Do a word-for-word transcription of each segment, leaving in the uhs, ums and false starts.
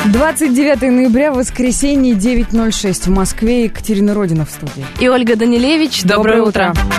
двадцать девятое ноября, воскресенье, девять ноль шесть в Москве. Екатерина Родина в студии. И Ольга Данилевич. Доброе, Доброе утро. утро.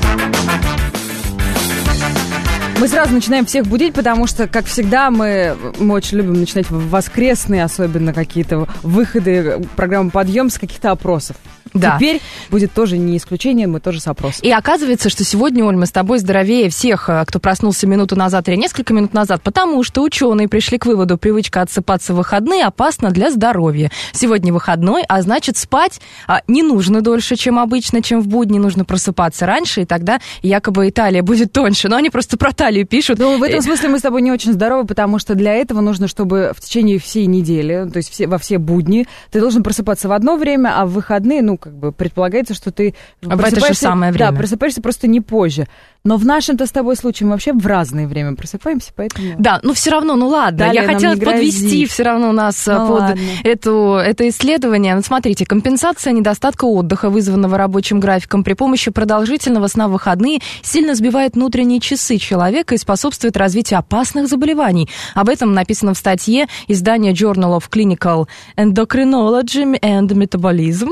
Мы сразу начинаем всех будить, потому что, как всегда, мы, мы очень любим начинать воскресные, особенно какие-то выходы программы «Подъем» с каких-то опросов. Да. Теперь будет тоже не исключение, мы тоже с опросом. И оказывается, что сегодня, Оль, мы с тобой здоровее всех, кто проснулся минуту назад или несколько минут назад, потому что ученые пришли к выводу, привычка отсыпаться в выходные опасна для здоровья. Сегодня выходной, а значит, спать не нужно дольше, чем обычно, чем в будни, нужно просыпаться раньше, и тогда якобы Италия будет тоньше. Но они просто про талию пишут. Ну, в этом смысле мы с тобой не очень здоровы, потому что для этого нужно, чтобы в течение всей недели, то есть все, во все будни, ты должен просыпаться в одно время, а в выходные, ну, как бы предполагается, что ты в это же самое время. Да, просыпаешься просто не позже. Но в нашем-то с тобой случае мы вообще в разное время просыпаемся, поэтому... Да, но все равно, ну ладно, Далее я хотела подвести все равно нас ну, под эту, это исследование. Ну, смотрите, компенсация недостатка отдыха, вызванного рабочим графиком при помощи продолжительного сна в выходные, сильно сбивает внутренние часы человека и способствует развитию опасных заболеваний. Об этом написано в статье издания Journal of Clinical Endocrinology and Metabolism.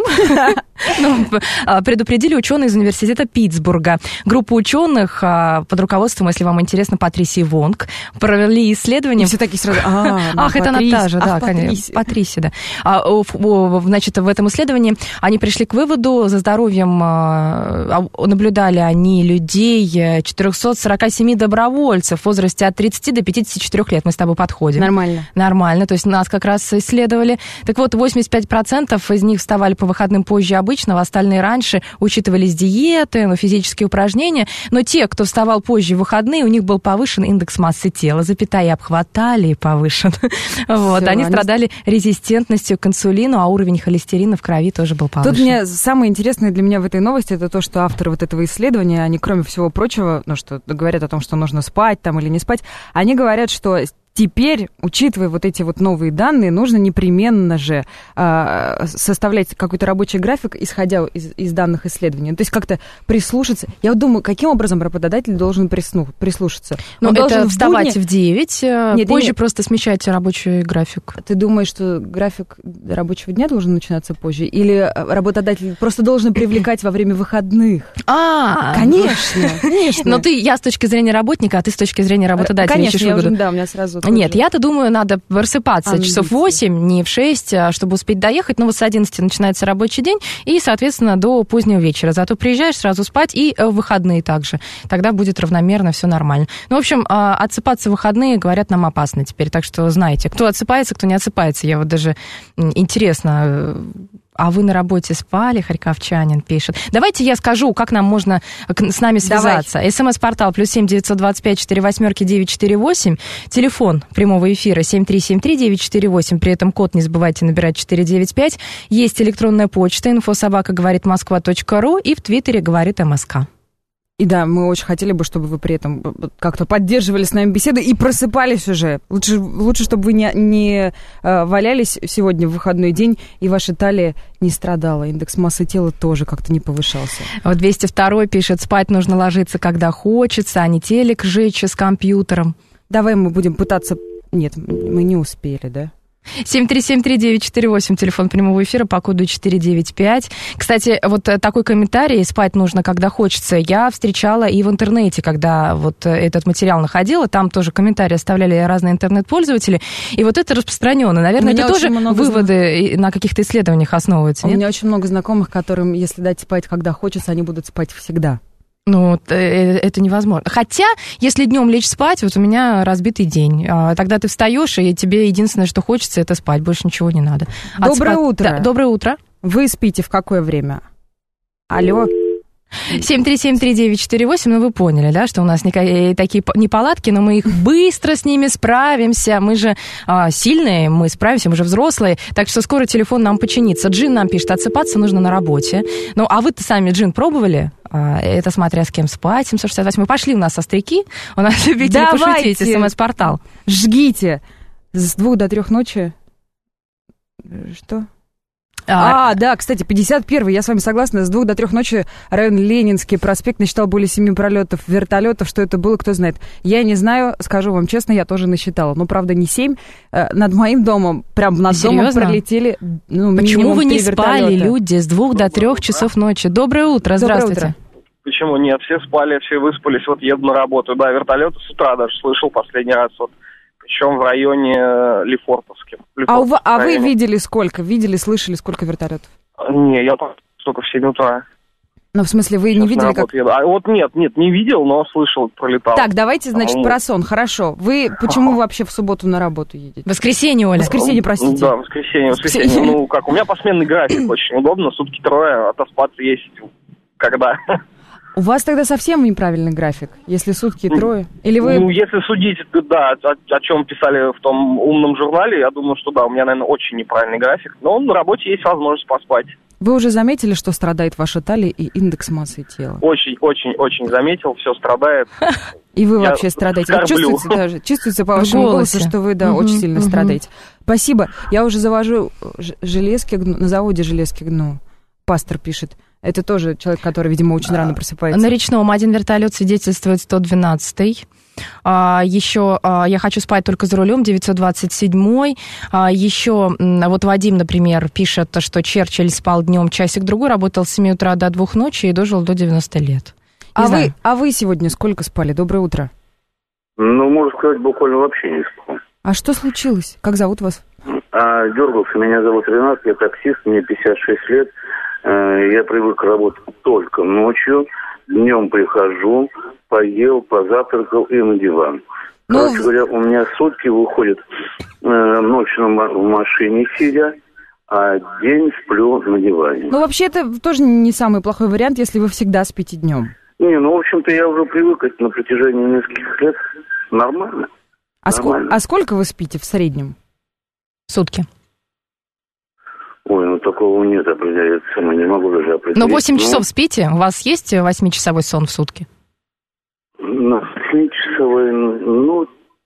Предупредили ученые из университета Питтсбурга. Группа ученых под руководством, если вам интересно, Патрисии Вонг, провели исследование. И все такие сразу, а, ах, это Наташа, да, конечно, Патрисия, да. Значит, в этом исследовании они пришли к выводу, за здоровьем наблюдали они людей, четыреста сорок семь добровольцев в возрасте от тридцати до пятидесяти четырёх лет. Мы с тобой подходим. Нормально. Нормально, то есть нас как раз исследовали. Так вот, восемьдесят пять процентов из них вставали по выходным позже обычного, остальные раньше, учитывались диеты, ну, физические упражнения, но те, кто вставал позже в выходные, у них был повышен индекс массы тела, запятая, и обхват талии повышен. Вот. Они страдали резистентностью к инсулину, а уровень холестерина в крови тоже был повышен. Тут мне самое интересное для меня в этой новости, это то, что авторы вот этого исследования, они, кроме всего прочего, ну, что говорят о том, что нужно спать там или не спать, они говорят, что теперь, учитывая вот эти вот новые данные, нужно непременно же э, составлять какой-то рабочий график, исходя из, из данных исследований. То есть как-то прислушаться. Я вот думаю, каким образом работодатель должен присну, прислушаться? Ну, это вставать в, будни... в девять, нет, позже нет. Просто смещать рабочий график. Ты думаешь, что график рабочего дня должен начинаться позже? Или работодатель просто должен привлекать во время выходных? А, конечно, конечно. Но ты, я с точки зрения работника, а ты с точки зрения работодателя. Конечно, я уже, да, у меня сразу... Нет, я-то думаю, надо просыпаться Амбиции. часов в восемь, не в шесть, чтобы успеть доехать. Ну, вот с одиннадцати начинается рабочий день, и, соответственно, до позднего вечера. Зато приезжаешь сразу спать, и в выходные также. Тогда будет равномерно, все нормально. Ну, в общем, отсыпаться в выходные, говорят, нам опасно теперь. Так что знаете, кто отсыпается, кто не отсыпается. Я вот даже... Интересно... А вы на работе спали, харьковчанин пишет. Давайте я скажу, как нам можно с нами связаться. СМС-портал плюс семь девятьсот двадцать пять сорок восемь девятьсот сорок восемь. Телефон прямого эфира семь три семь три девять четыре восемь. При этом код не забывайте набирать четыре девять пять. Есть электронная почта инфособака говорит москва точка ру и в Твиттере говорит МСК. И да, мы очень хотели бы, чтобы вы при этом как-то поддерживали с нами беседу и просыпались уже. Лучше, лучше чтобы вы не, не э, валялись сегодня в выходной день, и ваша талия не страдала. Индекс массы тела тоже как-то не повышался. Вот двести два пишет, спать нужно ложиться, когда хочется, а не телек жечь с компьютером. Давай мы будем пытаться... Нет, мы не успели, да? семь три семь три девять четыре восемь, телефон прямого эфира по коду четыре девять пять. Кстати, вот такой комментарий, спать нужно, когда хочется, я встречала и в интернете, когда вот этот материал находила, там тоже комментарии оставляли разные интернет-пользователи, и вот это распространено. Наверное, это тоже выводы зна... на каких-то исследованиях основываются, нет? У меня очень много знакомых, которым, если дать спать, когда хочется, они будут спать всегда. Ну, это невозможно. Хотя, если днем лечь спать, вот у меня разбитый день. Тогда ты встаешь, и тебе единственное, что хочется, это спать. Больше ничего не надо. Доброе Отспа... утро. Да, доброе утро. Вы спите в какое время? Алло. семь три семь три девять четыре восемь, ну вы поняли, да, что у нас никакие, такие неполадки, но мы их быстро с ними справимся, мы же а, сильные, мы справимся, мы же взрослые, так что скоро телефон нам починится. Джин нам пишет, отсыпаться нужно на работе. Ну, а вы-то сами, Джин, пробовали? А, это смотря с кем спать, семьсот шестьдесят восемь. Мы пошли у нас со стрики, у нас любители пошутить, СМС-портал. Жгите с двух до трех ночи. Что? А, а, да, кстати, пятьдесят первый, я с вами согласна, с двух до трех ночи район Ленинский проспект насчитал более семи пролетов вертолетов, что это было, кто знает. Я не знаю, скажу вам честно, я тоже насчитала, но, правда, не семь. Над моим домом, прям над Серьезно? домом пролетели, ну, Почему вы не спали, вертолета. люди, с двух до трех часов ночи? Доброе утро, здравствуйте. Доброе утро. Почему нет? Все спали, все выспались, вот еду на работу. Да, вертолеты с утра даже слышал последний раз, вот. Причем в районе Лефортовском. А, у, а вы видели сколько? Видели, слышали, сколько вертолетов? Не, я там только в семь утра. Ну, в смысле, вы Сейчас не видели, как... Еду. А вот нет, нет, не видел, но слышал, пролетал. Так, давайте, значит, А, про сон. Хорошо. Вы почему вообще в субботу на работу едете? Воскресенье, Оля. Воскресенье, простите. Да, воскресенье, воскресенье. Ну, как, у меня посменный график, очень удобно, сутки трое, отоспаться есть когда. У вас тогда совсем неправильный график, если сутки трое? Или вы... Ну, если судить, да, о, о чем писали в том умном журнале, я думаю, что да, у меня, наверное, очень неправильный график. Но на работе есть возможность поспать. Вы уже заметили, что страдает ваша талия и индекс массы тела? Очень, очень, очень заметил, все страдает. И вы Я вообще страдаете. Вот скорблю. чувствуется даже, чувствуется по вашему голосу, что вы, да, очень сильно страдаете. Спасибо. Я уже завожу ж- железки, гну, на заводе железки гну. Пастор пишет. Это тоже человек, который, видимо, очень рано просыпается. На Речном один вертолет свидетельствует сто двенадцатый. А, еще а, я хочу спать только за рулем, девятьсот двадцать седьмой. А, еще вот Вадим, например, пишет, что Черчилль спал днем часик-другой, работал с семи утра до двух ночи и дожил до девяноста лет. А вы, а вы сегодня сколько спали? Доброе утро. Ну, можно сказать, буквально вообще не спал. А что случилось? Как зовут вас? А, дергался, меня зовут Ренат, я таксист, мне пятьдесят шесть лет. Я привык работать только ночью, днем прихожу, поел, позавтракал и на диван. Ну... Короче говоря, у меня сутки выходят э, ночью в машине сидя, а день сплю на диване. Ну, вообще, это тоже не самый плохой вариант, если вы всегда спите днем. Не, ну, в общем-то, я уже привык на протяжении нескольких лет. Нормально. А, Нормально. Ск... а сколько вы спите в среднем? Сутки. Ой, ну такого нет, определяется, мы не могу даже определить. Но восемь часов спите? У вас есть восьмичасовой сон в сутки? Ну, восьмичасовой, ну,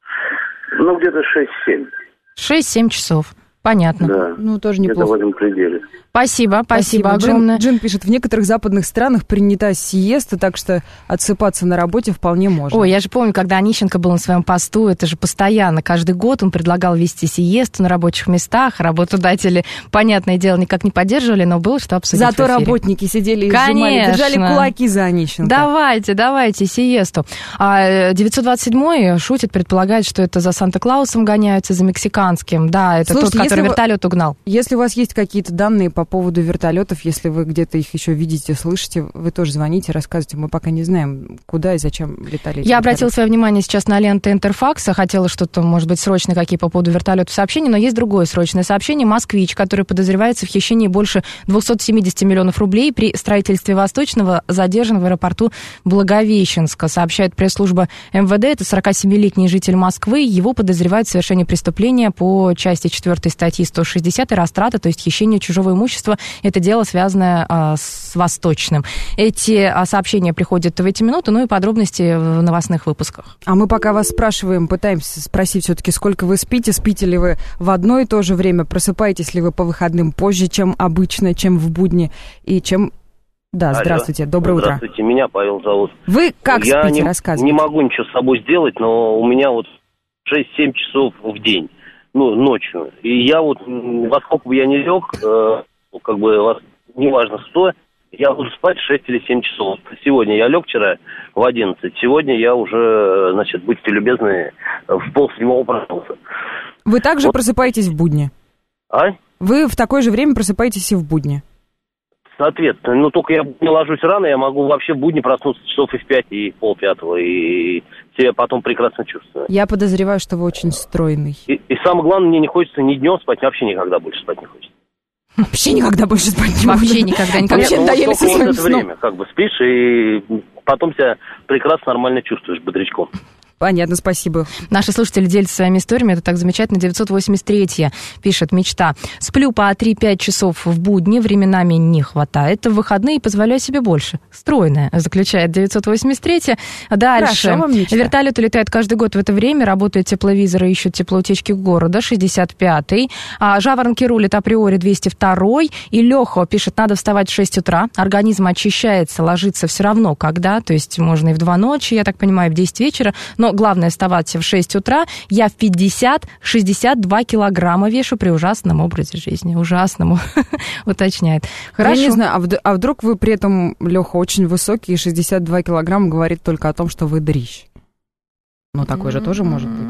ну где-то шесть-семь. шесть-семь часов. Понятно. Да. Ну, тоже Это неплохо. в этом пределе. Спасибо, спасибо, спасибо огромное. Джин, Джин пишет, в некоторых западных странах принята сиеста, так что отсыпаться на работе вполне можно. Ой, я же помню, когда Онищенко был на своем посту, это же постоянно, каждый год он предлагал вести сиесту на рабочих местах, работодатели, понятное дело, никак не поддерживали, но было что обсудить. Зато работники сидели и сжимали, держали кулаки за Онищенко. Давайте, давайте сиесту. А девятьсот двадцать седьмой шутит, предполагает, что это за Санта-Клаусом гоняются, за мексиканским. Да, это Слушайте, тот, который вы, вертолет угнал. Если у вас есть какие-то данные по поводу вертолетов, если вы где-то их еще видите, слышите, вы тоже звоните, рассказывайте. Мы пока не знаем, куда и зачем летали. Я обратила свое внимание сейчас на ленты Интерфакса, хотела что-то, может быть, срочное какие по поводу вертолетов сообщения, но есть другое срочное сообщение. «Москвич», который подозревается в хищении больше двести семьдесят миллионов рублей при строительстве Восточного, задержан в аэропорту Благовещенска, сообщает пресс-служба эм вэ дэ. Это сорокасемилетний житель Москвы. Его подозревают в совершении преступления по части четвёртой статьи сто шестьдесят и растрата, то есть хищение чужого имущества. Это дело, связанное а, с Восточным. Эти а, сообщения приходят в эти минуты, ну и подробности в новостных выпусках. А мы пока вас спрашиваем, пытаемся спросить все-таки, сколько вы спите, спите ли вы в одно и то же время, просыпаетесь ли вы по выходным позже, чем обычно, чем в будни, и чем... Да, Алло. Здравствуйте, доброе утро. Здравствуйте, меня Павел зовут. Вы как Я спите, не, рассказывайте. не могу ничего с собой сделать, но у меня вот шесть-семь часов в день, ну, ночью. И я вот, во сколько бы я ни лег, э, как бы, вас, неважно что, я буду спать шесть или семь часов. Сегодня я лег вчера в одиннадцать, сегодня я уже, значит, будьте любезны, в полседьмого проснулся. Вы также вот. просыпаетесь в будни? А? Вы в такое же время просыпаетесь и в будни? Соответственно, ну, только я не ложусь рано, я могу вообще в будни проснуться часов и в пять, и в полпятого, и себя потом прекрасно чувствую. Я подозреваю, что вы очень стройный. И, и самое главное, мне не хочется ни днем спать, вообще никогда больше спать не хочется. Вообще никогда больше спать не буду. Вообще никогда, никогда. Вообще Нет, ну, надоели вот со своим это сном. время, как бы спишь, и потом себя прекрасно, нормально чувствуешь бодрячком. Понятно, спасибо. Наши слушатели делятся своими историями, это так замечательно. девятьсот восемьдесят третья пишет мечта. Сплю по три-пять часов в будни, временами не хватает. В выходные позволяю себе больше. Стройная, заключает девятьсот восемьдесят третья. Дальше. Хорошо вам мечта. Вертолеты летают каждый год в это время, работают тепловизоры, ищут теплоутечки города, шестьдесят пятый. А жаворонки рулят априори двести второй. И Леха пишет, надо вставать в шесть утра. Организм очищается, ложится все равно когда. То есть можно и в два ночи, я так понимаю, в десять вечера. Но главное вставать в шесть утра. Я в пятьдесят-шестьдесят два килограмма вешу при ужасном образе жизни. Ужасному, уточняет. Хорошо. Я не знаю, а, вд- а вдруг вы при этом, Леха, очень высокий, и шестьдесят два килограмма говорит только о том, что вы дрищ? Ну, такой же тоже может быть.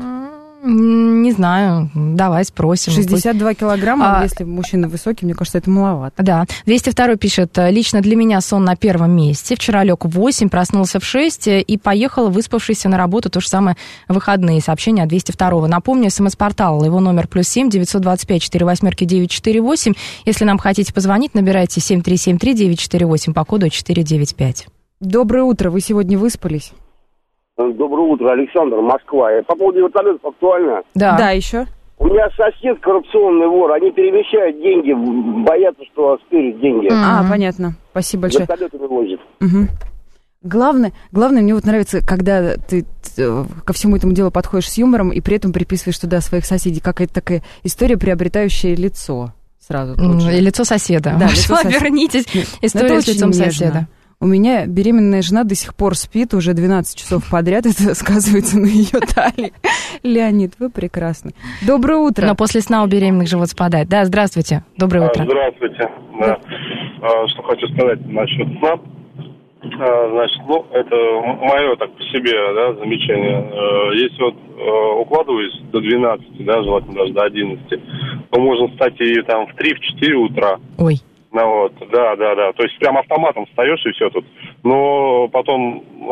Не знаю, давай спросим. шестьдесят два килограмма, А, если мужчина высокий, мне кажется, это маловато. Да, двести второй пишет, лично для меня сон на первом месте. Вчера лег в восемь, проснулся в шесть и поехал, выспавшийся на работу, то же самое выходные. Сообщение от двести второго. Напомню, смс-портал, его номер плюс семь девятьсот двадцать пять четыре восьмерки девять четыре восемь. Если нам хотите позвонить, набирайте семь три семь три девять четыре восемь по коду четыре девять пять. Доброе утро, вы сегодня выспались? Доброе утро, Александр, Москва. По поводу вертолетов актуально? Да. Да, еще? У меня сосед коррупционный вор, они перемещают деньги, боятся, что стырят деньги. А, понятно. Спасибо большое. Вертолетами возят. Угу. Главное, главное, мне вот нравится, когда ты ко всему этому делу подходишь с юмором и при этом приписываешь туда своих соседей. Какая-то такая история, приобретающая лицо сразу. Тут же. И лицо соседа. Да, Может, лицо соседа. вернитесь. История с лицом нежно. соседа. У меня беременная жена до сих пор спит уже двенадцать часов подряд. Это сказывается на ее талии. Леонид, вы прекрасны. Доброе утро. Но после сна у беременных живот спадает. Да, здравствуйте. Доброе утро. Здравствуйте. Да. А, что хочу сказать насчет сна. А, значит, ну, это мое так по себе, да, замечание. А, если вот а, укладываюсь до двенадцати, да, желательно даже до одиннадцати, то можно встать и там в три-четыре утра. Ой. Ну вот, да, да, да. То есть прям автоматом встаешь и все тут. Но потом, э,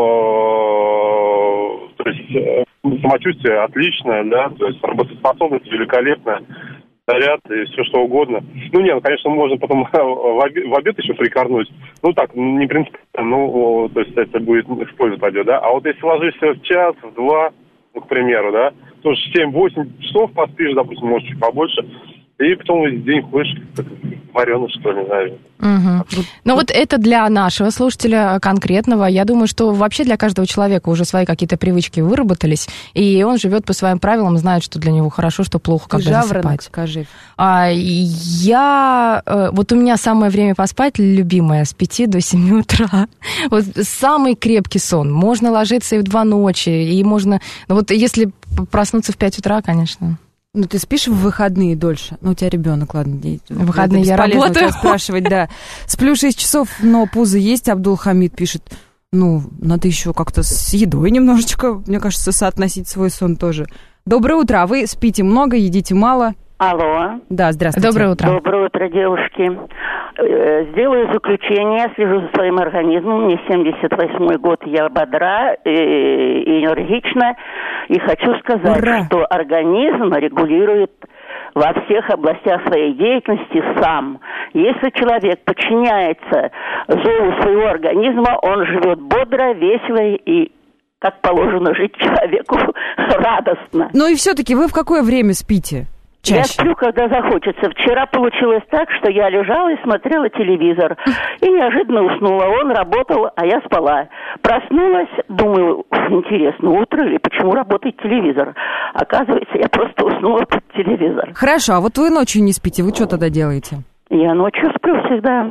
то есть э, самочувствие отличное, да, то есть работоспособность великолепная, заряд и все что угодно. Ну нет, ну, конечно, можно потом в обед, в обед еще прикорнуть. Ну так, не принципиально, ну, то есть это будет в пользу пойдет, да. А вот если ложишься в час, в два, ну, к примеру, да, то семь-восемь часов поспишь, допустим, может, чуть побольше. И потом весь день ходишь, как вареный, что ли, не знаю. Угу. Ну вот это для нашего слушателя конкретного. Я думаю, что вообще для каждого человека уже свои какие-то привычки выработались, и он живет по своим правилам, знает, что для него хорошо, что плохо, Ты когда жаворонок, засыпать. скажи. А, я... Вот у меня самое время поспать, любимое, с пяти до семи утра. Вот самый крепкий сон. Можно ложиться и в два ночи, и можно... Ну вот если проснуться в пять утра, конечно... Ну, ты спишь в выходные дольше? Ну, у тебя ребенок, ладно. В выходные я бесполезно работаю. у тебя спрашивать, да. Сплю шесть часов, но пузо есть, Абдул-Хамид пишет. Ну, надо еще как-то с едой немножечко, мне кажется, соотносить свой сон тоже. Доброе утро. А вы спите много, едите мало? Алло. Да, здравствуйте. Доброе утро. Доброе утро, девушки. Сделаю заключение, слежу за своим организмом. Мне семьдесят восьмой год, я бодра и, и энергична. И хочу сказать, Ура! что организм регулирует во всех областях своей деятельности сам. Если человек подчиняется зову своего организма, он живет бодро, весело и, как положено жить человеку, радостно. Ну и все-таки вы в какое время спите? Чаще. Я сплю, когда захочется. Вчера получилось так, что я лежала и смотрела телевизор. И неожиданно уснула. Он работал, а я спала. Проснулась, думаю, интересно, утро или почему работает телевизор? Оказывается, я просто уснула под телевизор. Хорошо, а вот вы ночью не спите, вы что тогда делаете? Я ночью сплю всегда.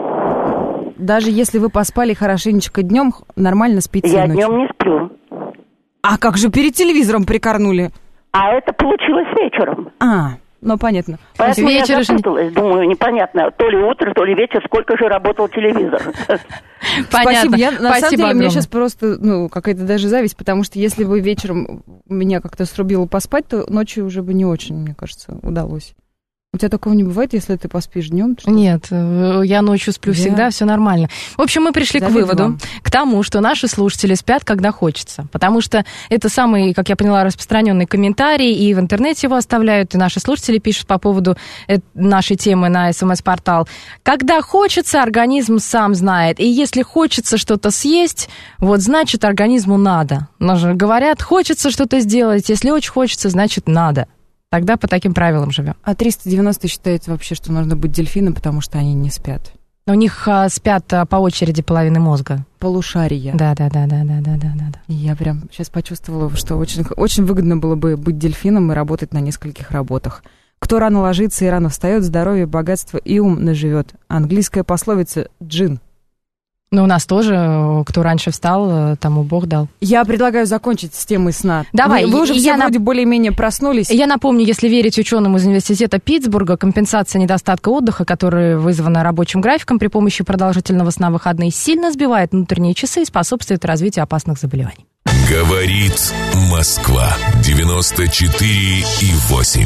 Даже если вы поспали хорошенечко днем, нормально спите Я ночью? днем не сплю. А как же перед телевизором прикорнули? А это получилось вечером. А, ну понятно. Поэтому Вечер я же- запуталась. Думаю, непонятно, то ли утро, то ли вечер, сколько же работал телевизор. Спасибо. Я, на самом Спасибо деле, огромное. мне сейчас просто, ну, какая-то даже зависть, потому что если бы вечером меня как-то срубило поспать, то ночью уже бы не очень, мне кажется, удалось. У тебя такого не бывает, если ты поспишь днем? Нет, я ночью сплю да. всегда, все нормально. В общем, мы пришли Завидую к выводу, вам. к тому, что наши слушатели спят, когда хочется. Потому что это самый, как я поняла, распространенный комментарий, и в интернете его оставляют, и наши слушатели пишут по поводу нашей темы на СМС-портал. Когда хочется, организм сам знает. И если хочется что-то съесть, вот значит, организму надо. Но же говорят, хочется что-то сделать, если очень хочется, значит, надо. Тогда по таким правилам живем. А триста девяносто считается вообще, что нужно быть дельфином, потому что они не спят. У них а, спят а, по очереди половины мозга. Полушария. Да, да, да, да, да, да, да, да. Я прям сейчас почувствовала, что очень, очень выгодно было бы быть дельфином и работать на нескольких работах. Кто рано ложится и рано встает, здоровье, богатство и ум наживет. Английская пословица «джин». Ну, у нас тоже, кто раньше встал, тому Бог дал. Я предлагаю закончить с темой сна. Давай. Вы, вы уже все я вроде нап... более-менее проснулись. Я напомню, если верить ученым из университета Питтсбурга, компенсация недостатка отдыха, которая вызвана рабочим графиком при помощи продолжительного сна в выходные, сильно сбивает внутренние часы и способствует развитию опасных заболеваний. Говорит Москва. девяносто четыре и восемь.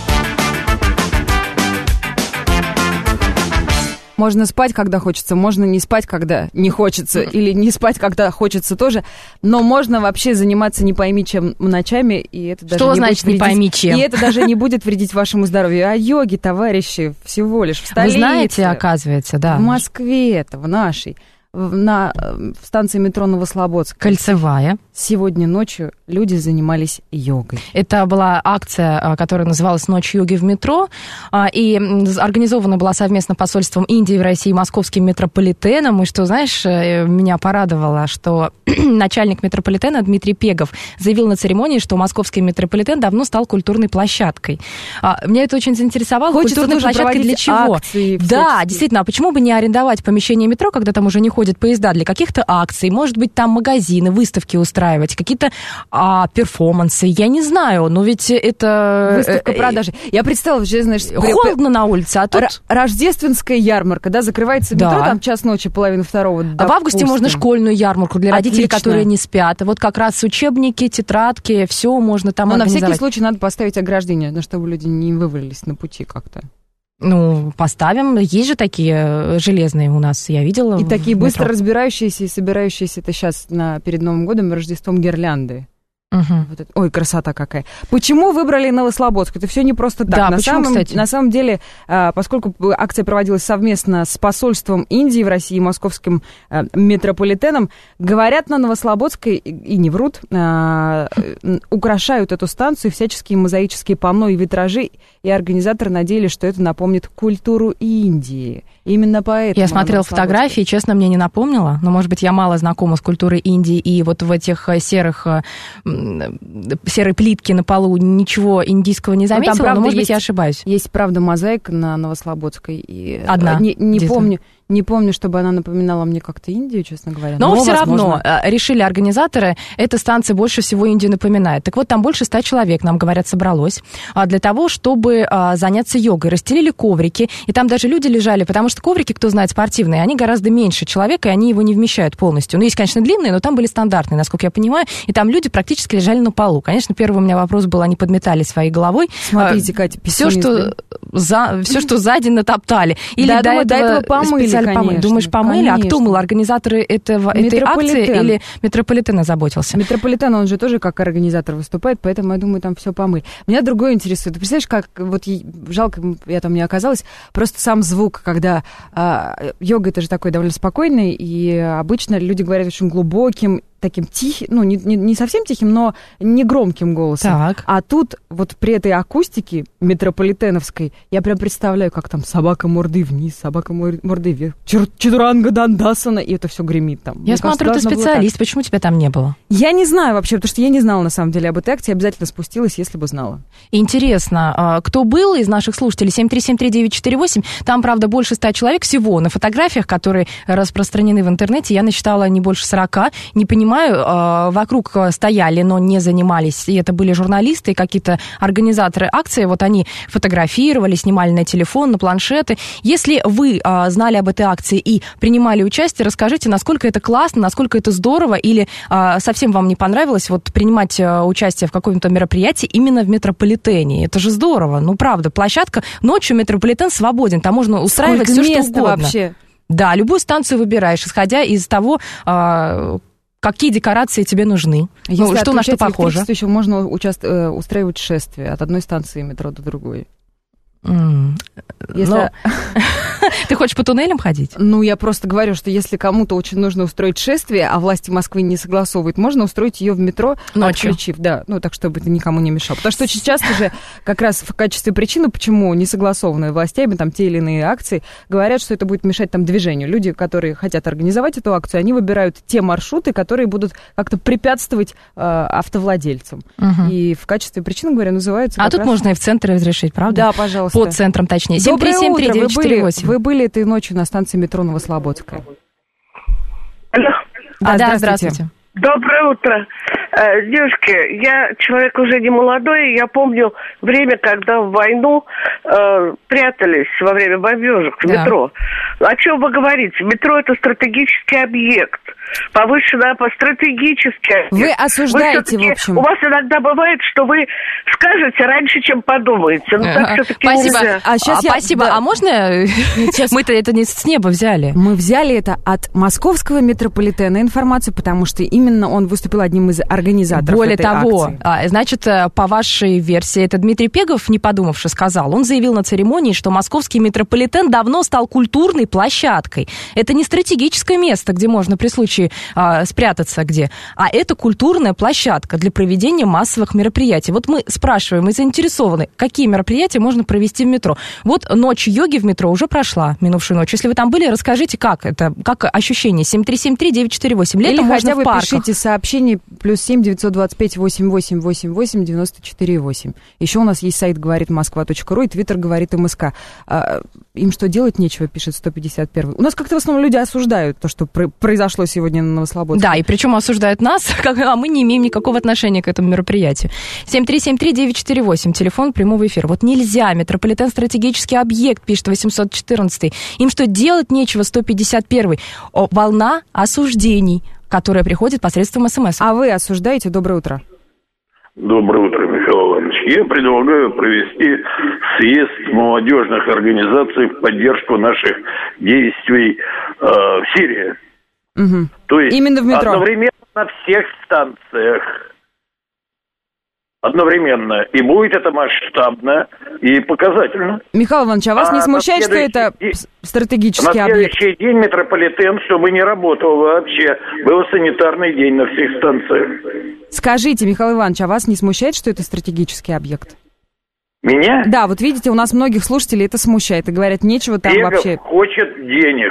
Можно спать, когда хочется, можно не спать, когда не хочется, или не спать, когда хочется тоже, но можно вообще заниматься не пойми чем ночами, и это даже Что не значит будет не пойми чем? И это даже не будет вредить вашему здоровью. А йоги, товарищи, всего лишь в столице. Вы знаете, оказывается, да. В Москве это, в нашей. На в станции метро Новослободск. Кольцевая. Сегодня ночью люди занимались йогой. Это была акция, которая называлась «Ночь йоги в метро», и организована была совместно посольством Индии в России и московским метрополитеном. И что, знаешь, меня порадовало, что начальник метрополитена Дмитрий Пегов заявил на церемонии, что московский метрополитен давно стал культурной площадкой. Меня это очень заинтересовало. Хочется культурной площадкой для чего? Акции, да, действительно, а почему бы не арендовать помещение метро, когда там уже не ходят поезда, для каких-то акций, может быть, там магазины, выставки устраивать, какие-то а, перформансы, я не знаю, но ведь это... Выставка продажи. Я представила, что, знаешь... Холодно на улице, а тут... Рождественская ярмарка, да, закрывается метро, да. Там час ночи, половина второго. А в августе можно школьную ярмарку для родителей, Отлично. которые не спят. Вот как раз учебники, тетрадки, все можно там но организовать. На всякий случай надо поставить ограждение, ну, чтобы люди не вывалились на пути как-то. Ну, поставим. Есть же такие железные у нас, я видела. И такие быстро разбирающиеся и собирающиеся это сейчас на, перед Новым годом и Рождеством гирлянды. Угу. Вот это, ой, красота какая. Почему выбрали Новослободск? Это все не просто так. Да, на, почему, самом, кстати? на самом деле, поскольку акция проводилась совместно с посольством Индии в России и московским метрополитеном, говорят, на Новослободской, и не врут, украшают эту станцию всяческие мозаические панно и витражи, и организаторы надеялись, что это напомнит культуру Индии. Именно поэтому... Я смотрела фотографии, честно, мне не напомнила, но, может быть, я мало знакома с культурой Индии, и вот в этих серых, серой плитке на полу ничего индийского не заметила, но, но может есть, быть, я ошибаюсь. Есть, правда, мозаика на Новослободской. И Одна? Не, не помню. Не помню, чтобы она напоминала мне как-то Индию, честно говоря. Но, Но все возможно. равно решили организаторы, эта станция больше всего Индию напоминает. Так вот, там больше ста человек, нам говорят, собралось для того, чтобы заняться йогой. Расстелили коврики, и там даже люди лежали, потому что коврики, кто знает, спортивные, они гораздо меньше человека, и они его не вмещают полностью. Ну, есть, конечно, длинные, но там были стандартные, насколько я понимаю, и там люди практически лежали на полу. Конечно, первый у меня вопрос был, они подметали своей головой. Смотрите, Катя, все, что за, все, что сзади натоптали. Или да, до, думаю, этого до этого помыли. Конечно, думаешь, помыли? Конечно. А кто мыл? Организаторы этого, этой акции или метрополитен озаботился? Метрополитен, он же тоже как организатор выступает, поэтому, я думаю, там все помыли. Меня другое интересует. Ты представляешь, как, вот жалко, я там не оказалась, просто сам звук, когда а, йога, это же такой довольно спокойный, и обычно люди говорят очень глубоким, таким тихим, ну, не, не, не совсем тихим, но не громким голосом. Так. А тут вот при этой акустике метрополитеновской я прям представляю, как там собака мордой вниз, собака мордой вверх, чатуранга дандасана, и это все гремит там. Я Мне смотрю, кажется, ты специалист, почему тебя там не было? Я не знаю вообще, потому что я не знала на самом деле об этой акции, обязательно спустилась, если бы знала. Интересно, кто был из наших слушателей? семь три семь три девять четыре восемь, там, правда, больше ста человек всего. На фотографиях, которые распространены в интернете, я насчитала не больше сорока, не понимаю, понимаю, вокруг стояли, но не занимались, и это были журналисты и какие-то организаторы акции, вот они фотографировали, снимали на телефон, на планшеты. Если вы знали об этой акции и принимали участие, расскажите, насколько это классно, насколько это здорово, или совсем вам не понравилось вот принимать участие в каком-то мероприятии именно в метрополитене. Это же здорово, ну правда, площадка, ночью метрополитен свободен, там можно устраивать все, что угодно. Вообще? Да, любую станцию выбираешь, исходя из того, какие декорации тебе нужны. Если ну, что на что похоже. Еще можно участ... устраивать шествие от одной станции метро до другой. Mm. Если... Но... Ты хочешь по туннелям ходить? Ну, я просто говорю, что если кому-то очень нужно устроить шествие, а власти Москвы не согласовывают, можно устроить ее в метро, ночью. Отключив, да, ну, так, чтобы это никому не мешало. Потому что очень часто же как раз в качестве причины, почему не согласованные властями там те или иные акции, говорят, что это будет мешать там движению. Люди, которые хотят организовать эту акцию, они выбирают те маршруты, которые будут как-то препятствовать э, автовладельцам. Угу. И в качестве причины, говоря, называются... А тут раз... можно и в центре разрешить, правда? Да, пожалуйста. Под центром, точнее. семь три семь три девять четыре восемь. Вы были этой ночью на станции метро Новослободская? Алло. А, да, здравствуйте. Доброе утро. Девушки, я человек уже не молодой, я помню время, когда в войну э, прятались во время бомбежек в да. метро. О чем вы говорите? Метро – это стратегический объект. Повышенная по стратегически. Вы осуждаете, вы в общем. У вас иногда бывает, что вы скажете раньше, чем подумаете. Ну, так все-таки спасибо. Нельзя. А, сейчас а, я... спасибо. Да. А можно... Мы-то это не с неба взяли. Мы взяли это от московского метрополитена информацию, потому что именно он выступил одним из организаторов Более этой того, акции. Значит, по вашей версии, это Дмитрий Пегов, не подумавши, сказал. Он заявил на церемонии, что московский метрополитен давно стал культурной площадкой. Это не стратегическое место, где можно при случае спрятаться где, а это культурная площадка для проведения массовых мероприятий. Вот мы спрашиваем, мы заинтересованы, какие мероприятия можно провести в метро. Вот ночь йоги в метро уже прошла, минувшую ночь. Если вы там были, расскажите, как это, как ощущение. семь три семь три девять четыре восемь. Летом или можно хотя бы в парках. Пишите сообщение плюс семь девятьсот двадцать пять восемь восемь восемь восемь девяносто четыре восемь. Еще у нас есть сайт говорит москва точка ру и твиттер говорит МСК. А, им что делать нечего, пишет сто пятьдесят первый. У нас как-то в основном люди осуждают то, что произошло сегодня на Новослободске. Да, и причем осуждают нас, а мы не имеем никакого отношения к этому мероприятию. семь три семь три девять четыре восемь, телефон прямого эфира. Вот нельзя, метрополитен стратегический объект, пишет восемьсот четырнадцатый. Им что, делать нечего, сто пятьдесят первый. О, волна осуждений, которая приходит посредством СМС. А вы осуждаете? Доброе утро. Доброе утро, Михаил Иванович. Я предлагаю провести съезд молодежных организаций в поддержку наших действий э, в Сирии. Угу. То есть именно в метро. Одновременно на всех станциях. Одновременно. И будет это масштабно и показательно. Михаил Иванович, а вас а не смущает, что это день, стратегический объект? На следующий день метрополитен, чтобы не работал вообще. Был санитарный день на всех станциях. Скажите, Михаил Иванович, а вас не смущает, что это стратегический объект? Меня? Да, вот видите, у нас многих слушателей это смущает. И говорят, нечего там Бегов вообще... хочет денег.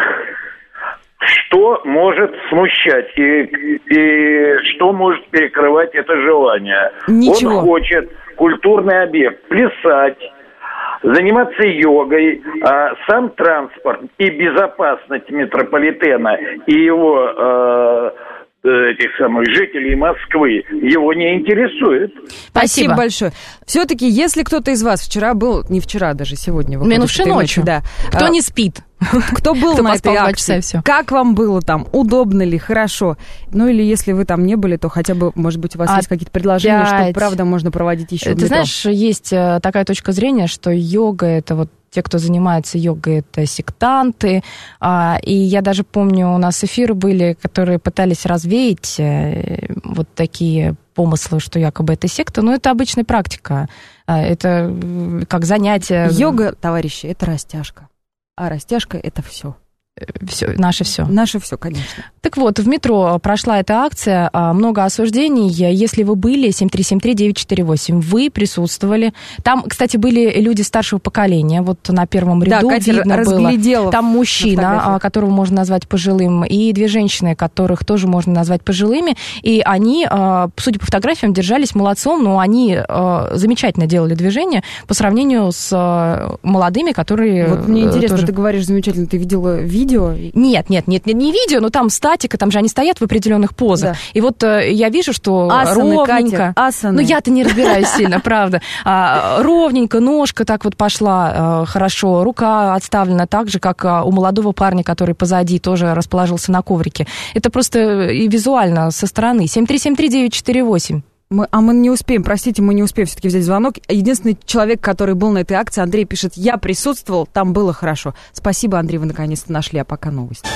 Что может смущать и, и что может перекрывать это желание? Ничего. Он хочет культурный объект, плясать, заниматься йогой, а сам транспорт и безопасность метрополитена и его... Э, этих самых жителей Москвы его не интересует. Спасибо, Спасибо большое. Все-таки, если кто-то из вас вчера был, не вчера, даже сегодня, минувшей ночью, да. Кто а, не спит, кто был кто на этой акции, все. Как вам было там, удобно ли, хорошо? Ну или если вы там не были, то хотя бы, может быть, у вас а есть какие-то предложения, что правда можно проводить еще в метро? Ты знаешь, есть такая точка зрения, что йога это вот те, кто занимается йогой, это сектанты. И я даже помню, у нас эфиры были, которые пытались развеять вот такие помыслы, что якобы это секта. Но это обычная практика. Это как занятие. Йога, товарищи, это растяжка. А растяжка – это все. Все, наше все. Наше все, конечно. Так вот, в метро прошла эта акция, много осуждений. Если вы были, семь три семь три девять четыре восемь, вы присутствовали. Там, кстати, были люди старшего поколения, вот на первом ряду да, Катя видно было. Там мужчина, которого можно назвать пожилым, и две женщины, которых тоже можно назвать пожилыми. И они, судя по фотографиям, держались молодцом, но они замечательно делали движение по сравнению с молодыми, которые... Вот мне интересно, тоже... ты говоришь замечательно, ты видела видео, видео? Нет, нет, нет, не видео, но там статика, там же они стоят в определенных позах. Да. И вот э, я вижу, что асаны, ровненько... Катя, асаны. Ну, я-то не разбираюсь сильно, правда. А, ровненько, ножка так вот пошла хорошо, рука отставлена так же, как у молодого парня, который позади тоже расположился на коврике. Это просто и визуально со стороны. семь три семь три девять четыре восемь. Мы, а мы не успеем, простите, мы не успеем все-таки взять звонок. Единственный человек, который был на этой акции, Андрей пишет, я присутствовал, там было хорошо. Спасибо, Андрей, вы наконец-то нашли, а пока новости.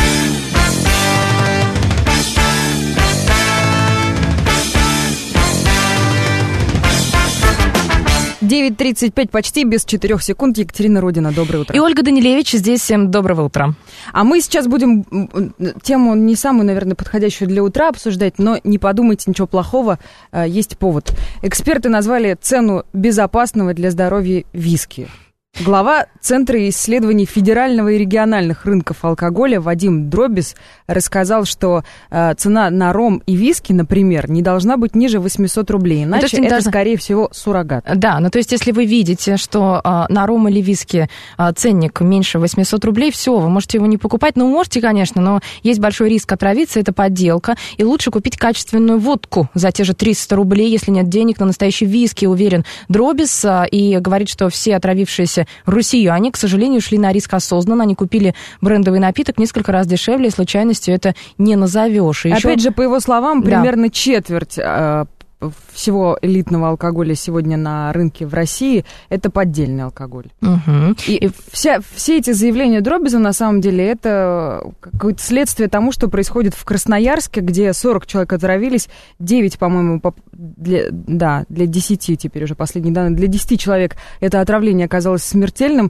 девять тридцать пять, почти без четырех секунд. Екатерина Родина, доброе утро. И Ольга Данилевич здесь, всем доброго утра. А мы сейчас будем тему не самую, наверное, подходящую для утра обсуждать, но не подумайте ничего плохого, есть повод. Эксперты назвали цену безопасного для здоровья виски. Глава Центра исследований федерального и региональных рынков алкоголя Вадим Дробис рассказал, что э, цена на ром и виски, например, не должна быть ниже восемьсот рублей, иначе ну, это, должна... скорее всего, суррогат. Да, ну то есть если вы видите, что э, на ром или виски э, ценник меньше восемьсот рублей, все, вы можете его не покупать. Ну, можете, конечно, но есть большой риск отравиться, это подделка, и лучше купить качественную водку за те же триста рублей, если нет денег на настоящий виски, уверен Дробис, э, и говорит, что все отравившиеся россияне, к сожалению, шли на риск осознанно. Они купили брендовый напиток несколько раз дешевле, и случайностью это не назовешь. И Опять еще... же, по его словам, да. примерно четверть э, всего элитного алкоголя сегодня на рынке в России – это поддельный алкоголь. Угу. И, и вся, все эти заявления Дробиза, на самом деле, это какое-то следствие тому, что происходит в Красноярске, где сорок человек отравились, девять, по-моему, для, да, для десяти теперь уже последние данные, для десяти человек это отравление оказалось смертельным,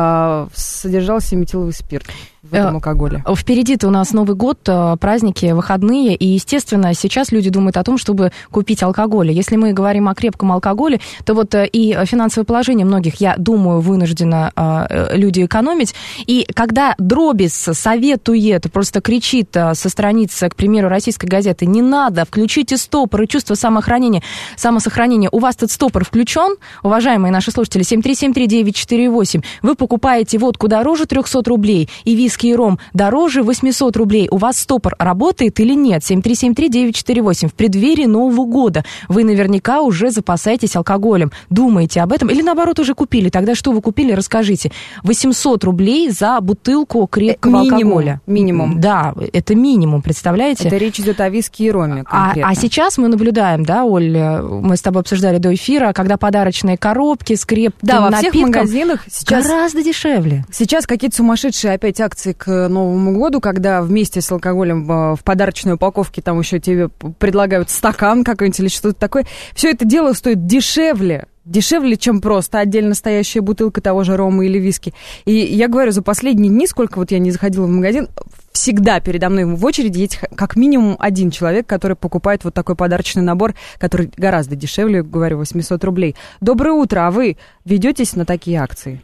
а содержался метиловый спирт в этом алкоголе. Впереди-то у нас Новый год, праздники, выходные, и, естественно, сейчас люди думают о том, чтобы купить алкоголь. Если мы говорим о крепком алкоголе, то вот и финансовое положение многих, я думаю, вынуждены люди экономить. И когда Дробис советует, просто кричит со страницы, к примеру, российской газеты, не надо, включите стопор и чувство самоохранения, самосохранения. У вас этот стопор включен, уважаемые наши слушатели, семь три семь три девять четыре восемь, вы покупаете водку дороже триста рублей и виски и ром дороже восемьсот рублей. У вас стопор работает или нет? семь три семь три девять четыре восемь. В преддверии Нового года вы наверняка уже запасаетесь алкоголем. Думаете об этом? Или наоборот уже купили? Тогда что вы купили? Расскажите. восемьсот рублей за бутылку крепкого минимум, алкоголя. Минимум. Да, это минимум, представляете? Это речь идет о виске и роме конкретно. А, а сейчас мы наблюдаем, да, Оль, мы с тобой обсуждали до эфира, когда подарочные коробки с крепким да, во напитком всех магазинах сейчас гораздо дешевле. Сейчас какие-то сумасшедшие опять акции к Новому году, когда вместе с алкоголем в подарочной упаковке там еще тебе предлагают стакан какой-нибудь или что-то такое. Все это дело стоит дешевле. Дешевле, чем просто отдельно стоящая бутылка того же рома или виски. И я говорю, за последние дни, сколько вот я не заходила в магазин, всегда передо мной в очереди есть как минимум один человек, который покупает вот такой подарочный набор, который гораздо дешевле, говорю, восемьсот рублей. Доброе утро, а вы ведетесь на такие акции?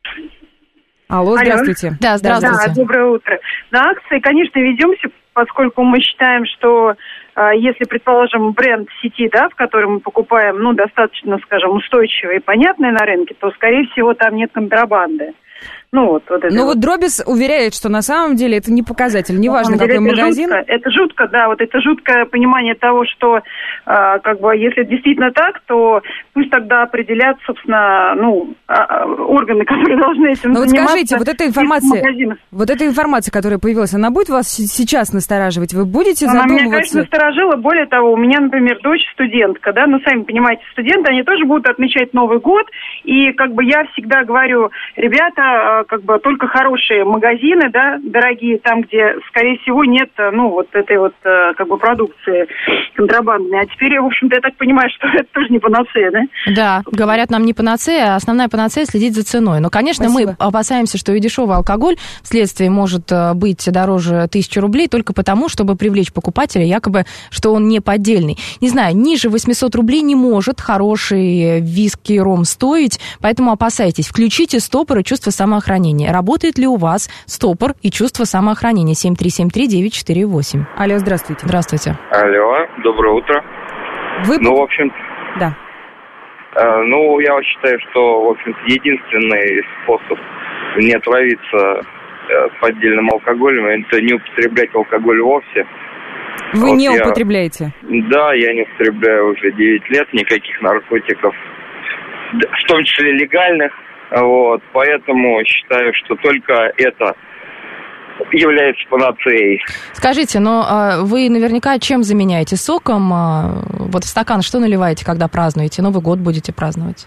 Алло, здравствуйте. Алло. Да, здравствуйте. Да, доброе утро. На акции, конечно, ведемся, поскольку мы считаем, что если, предположим, бренд сети, да, в котором мы покупаем, ну, достаточно, скажем, устойчивый и понятный на рынке, то, скорее всего, там нет контрабанды. Ну, вот, вот это ну вот. вот Дробис уверяет, что на самом деле это не показатель, неважно, какой это магазин. Жутко, это жутко, да, вот это жуткое понимание того, что, а, как бы, если действительно так, то пусть тогда определят, собственно, ну, а, органы, которые должны этим Но заниматься. Вот скажите, вот эта информация, вот эта информация, которая появилась, она будет вас сейчас настораживать? Вы будете она задумываться? Она меня, конечно, насторожила. Более того, у меня, например, дочь студентка, да, ну, сами понимаете, студенты, они тоже будут отмечать Новый год, и, как бы, я всегда говорю, ребята, как бы, только хорошие магазины, да, дорогие, там, где, скорее всего, нет, ну, вот этой вот, как бы, продукции контрабандной. А теперь, в общем-то, я так понимаю, что это тоже не панацея, да? Да, говорят нам не панацея, а основная панацея следить за ценой. Но, конечно, Спасибо. Мы опасаемся, что и дешевый алкоголь вследствие может быть дороже тысячи рублей только потому, чтобы привлечь покупателя, якобы, что он не поддельный. Не знаю, ниже восемьсот рублей не может хороший виски и ром стоить, поэтому опасайтесь. Включите стопор и чувство самоохранения. Работает ли у вас стопор и чувство самоохранения? семь три семь три девять четыре восемь. Алло, здравствуйте. Здравствуйте. Алло, доброе утро. Вы... Ну, в общем... Да. Э, ну, я считаю, что, в общем-то, единственный способ не отравиться с поддельным алкоголем, это не употреблять алкоголь вовсе. Вы вот не я, употребляете? Да, я не употребляю уже девять лет никаких наркотиков, в том числе легальных, вот, поэтому считаю, что только это является панацеей. Скажите, но а, вы наверняка чем заменяете? Соком? А, вот в стакан что наливаете, когда празднуете? Новый год будете праздновать?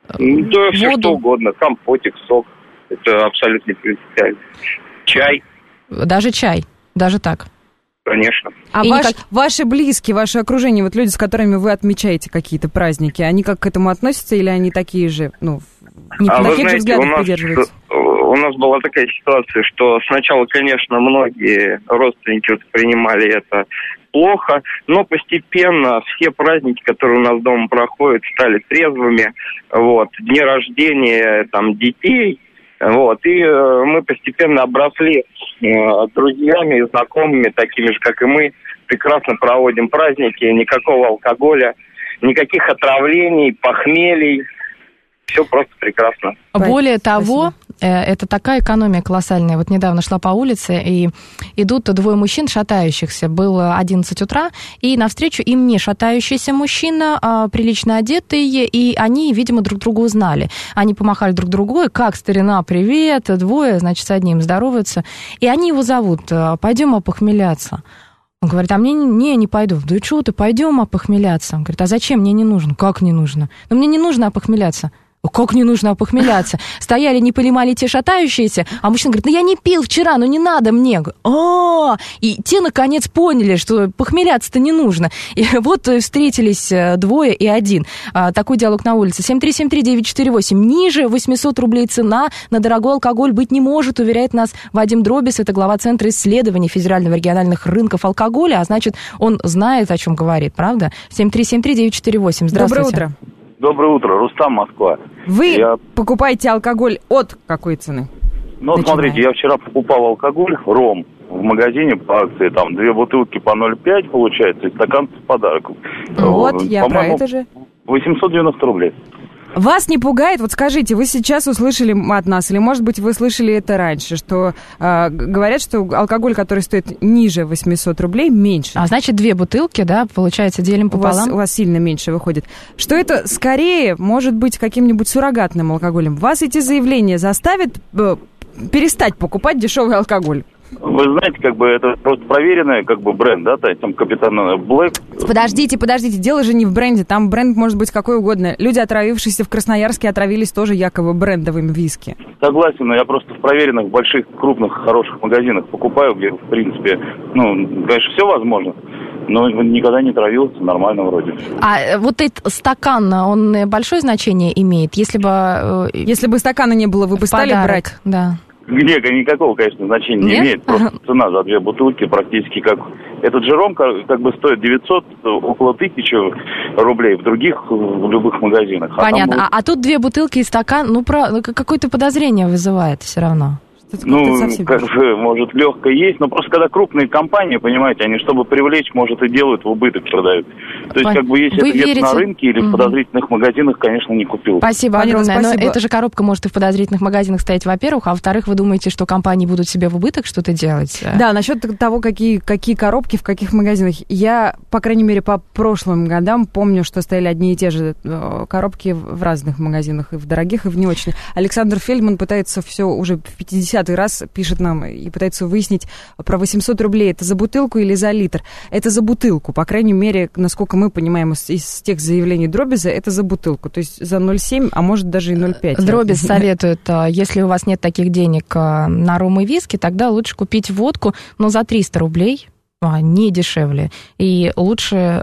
Да, все что угодно. Компотик, сок. Это абсолютно не принципиально. Чай. Даже чай? Даже так? Конечно. А ваш, никак... ваши близкие, ваше окружение, вот люди, с которыми вы отмечаете какие-то праздники, они как к этому относятся или они такие же, ну, не а таких знаете, же взглядов у нас, придерживаются? У нас была такая ситуация, что сначала, конечно, многие родственники воспринимали это плохо, но постепенно все праздники, которые у нас дома проходят, стали трезвыми, вот, дни рождения, там, детей, вот, и э, мы постепенно обросли э, друзьями и знакомыми, такими же, как и мы, прекрасно проводим праздники, никакого алкоголя, никаких отравлений, похмелий, все просто прекрасно. Более того, Спасибо. Это такая экономия колоссальная. Вот недавно шла по улице, и идут двое мужчин шатающихся. Было одиннадцать утра, и навстречу им не шатающийся мужчина, а прилично одетые, и они, видимо, друг друга узнали. Они помахали друг другу, как старина, привет, двое, значит, с одним здороваются. И они его зовут, пойдем опохмеляться. Он говорит, а мне не, не пойду. Да и что ты, пойдем опохмеляться. Он говорит, а зачем, мне не нужно. Как не нужно? Ну, мне не нужно опохмеляться. Как не нужно опохмеляться? Стояли, не понимали те шатающиеся, а мужчина говорит, ну я не пил вчера, ну не надо мне. А, и те, наконец, поняли, что похмеляться-то не нужно. И вот встретились двое и один. Такой диалог на улице. семь три семь три девять четыре восемь. Ниже восемьсот рублей цена на дорогой алкоголь быть не может, уверяет нас Вадим Дробис. Это глава Центра исследований федерального региональных рынков алкоголя. А значит, он знает, о чем говорит, правда? семь три семь три девять четыре восемь. Здравствуйте. Доброе утро. Доброе утро, Рустам, Москва. Вы я... покупаете алкоголь от какой цены? Ну, Начинаем. Смотрите, я вчера покупал алкоголь, ром, в магазине по акции, там, две бутылки по ноль пять, получается, и стакан с подарком. Вот, я про это же. восемьсот девяносто рублей. Вас не пугает, вот скажите, вы сейчас услышали от нас, или, может быть, вы слышали это раньше, что э, говорят, что алкоголь, который стоит ниже восемьсот рублей, меньше. А значит, две бутылки, да, получается, делим пополам? У вас, у вас сильно меньше выходит. Что это скорее может быть каким-нибудь суррогатным алкоголем. Вас эти заявления заставят э, перестать покупать дешевый алкоголь? Вы знаете, как бы это просто проверенный как бы бренд, да, там Капитан Блэк. Подождите, подождите, дело же не в бренде, там бренд может быть какой угодно. Люди, отравившиеся в Красноярске, отравились тоже якобы брендовым виски. Согласен, но я просто в проверенных, больших, крупных, хороших магазинах покупаю, где, в принципе, ну, конечно, все возможно. Но никогда не травился, нормально вроде. А вот этот стакан, он большое значение имеет? Если бы... Если бы стакана не было, вы бы стали подарок, брать? Да. Нет, никакого, конечно, значения не Нет? имеет. Просто цена за две бутылки практически как... Этот же ром как, как бы стоит девятьсот, около тысячи рублей в других, в любых магазинах. А понятно. Там... А, а тут две бутылки и стакан, ну, про... какое-то подозрение вызывает все равно. Ну, как бы, может, легко есть, но просто когда крупные компании, понимаете, они, чтобы привлечь, может, и делают, в убыток продают. То есть, Пон... как бы, если Вы это где-то верите? на рынке или угу. в подозрительных магазинах, конечно, не купил. Спасибо Понятно, огромное. спасибо. Но эта же коробка может и в подозрительных магазинах стоять, во-первых, а во-вторых, вы думаете, что компании будут себе в убыток что-то делать? Да, насчет того, какие, какие коробки, в каких магазинах. Я, по крайней мере, по прошлым годам помню, что стояли одни и те же коробки в разных магазинах, и в дорогих, и в не очень. Александр Фельдман пытается все уже в пятидесятый раз, пишет нам и пытается выяснить про восемьсот рублей. Это за бутылку или за литр? Это за бутылку. По крайней мере, насколько мы понимаем из, из тех заявлений Дробиза, это за бутылку. То есть за ноль целых семь, а может даже и ноль целых пять. Дробиз советует, если у вас нет таких денег на ром и виски, тогда лучше купить водку, но за триста рублей, не дешевле. И лучше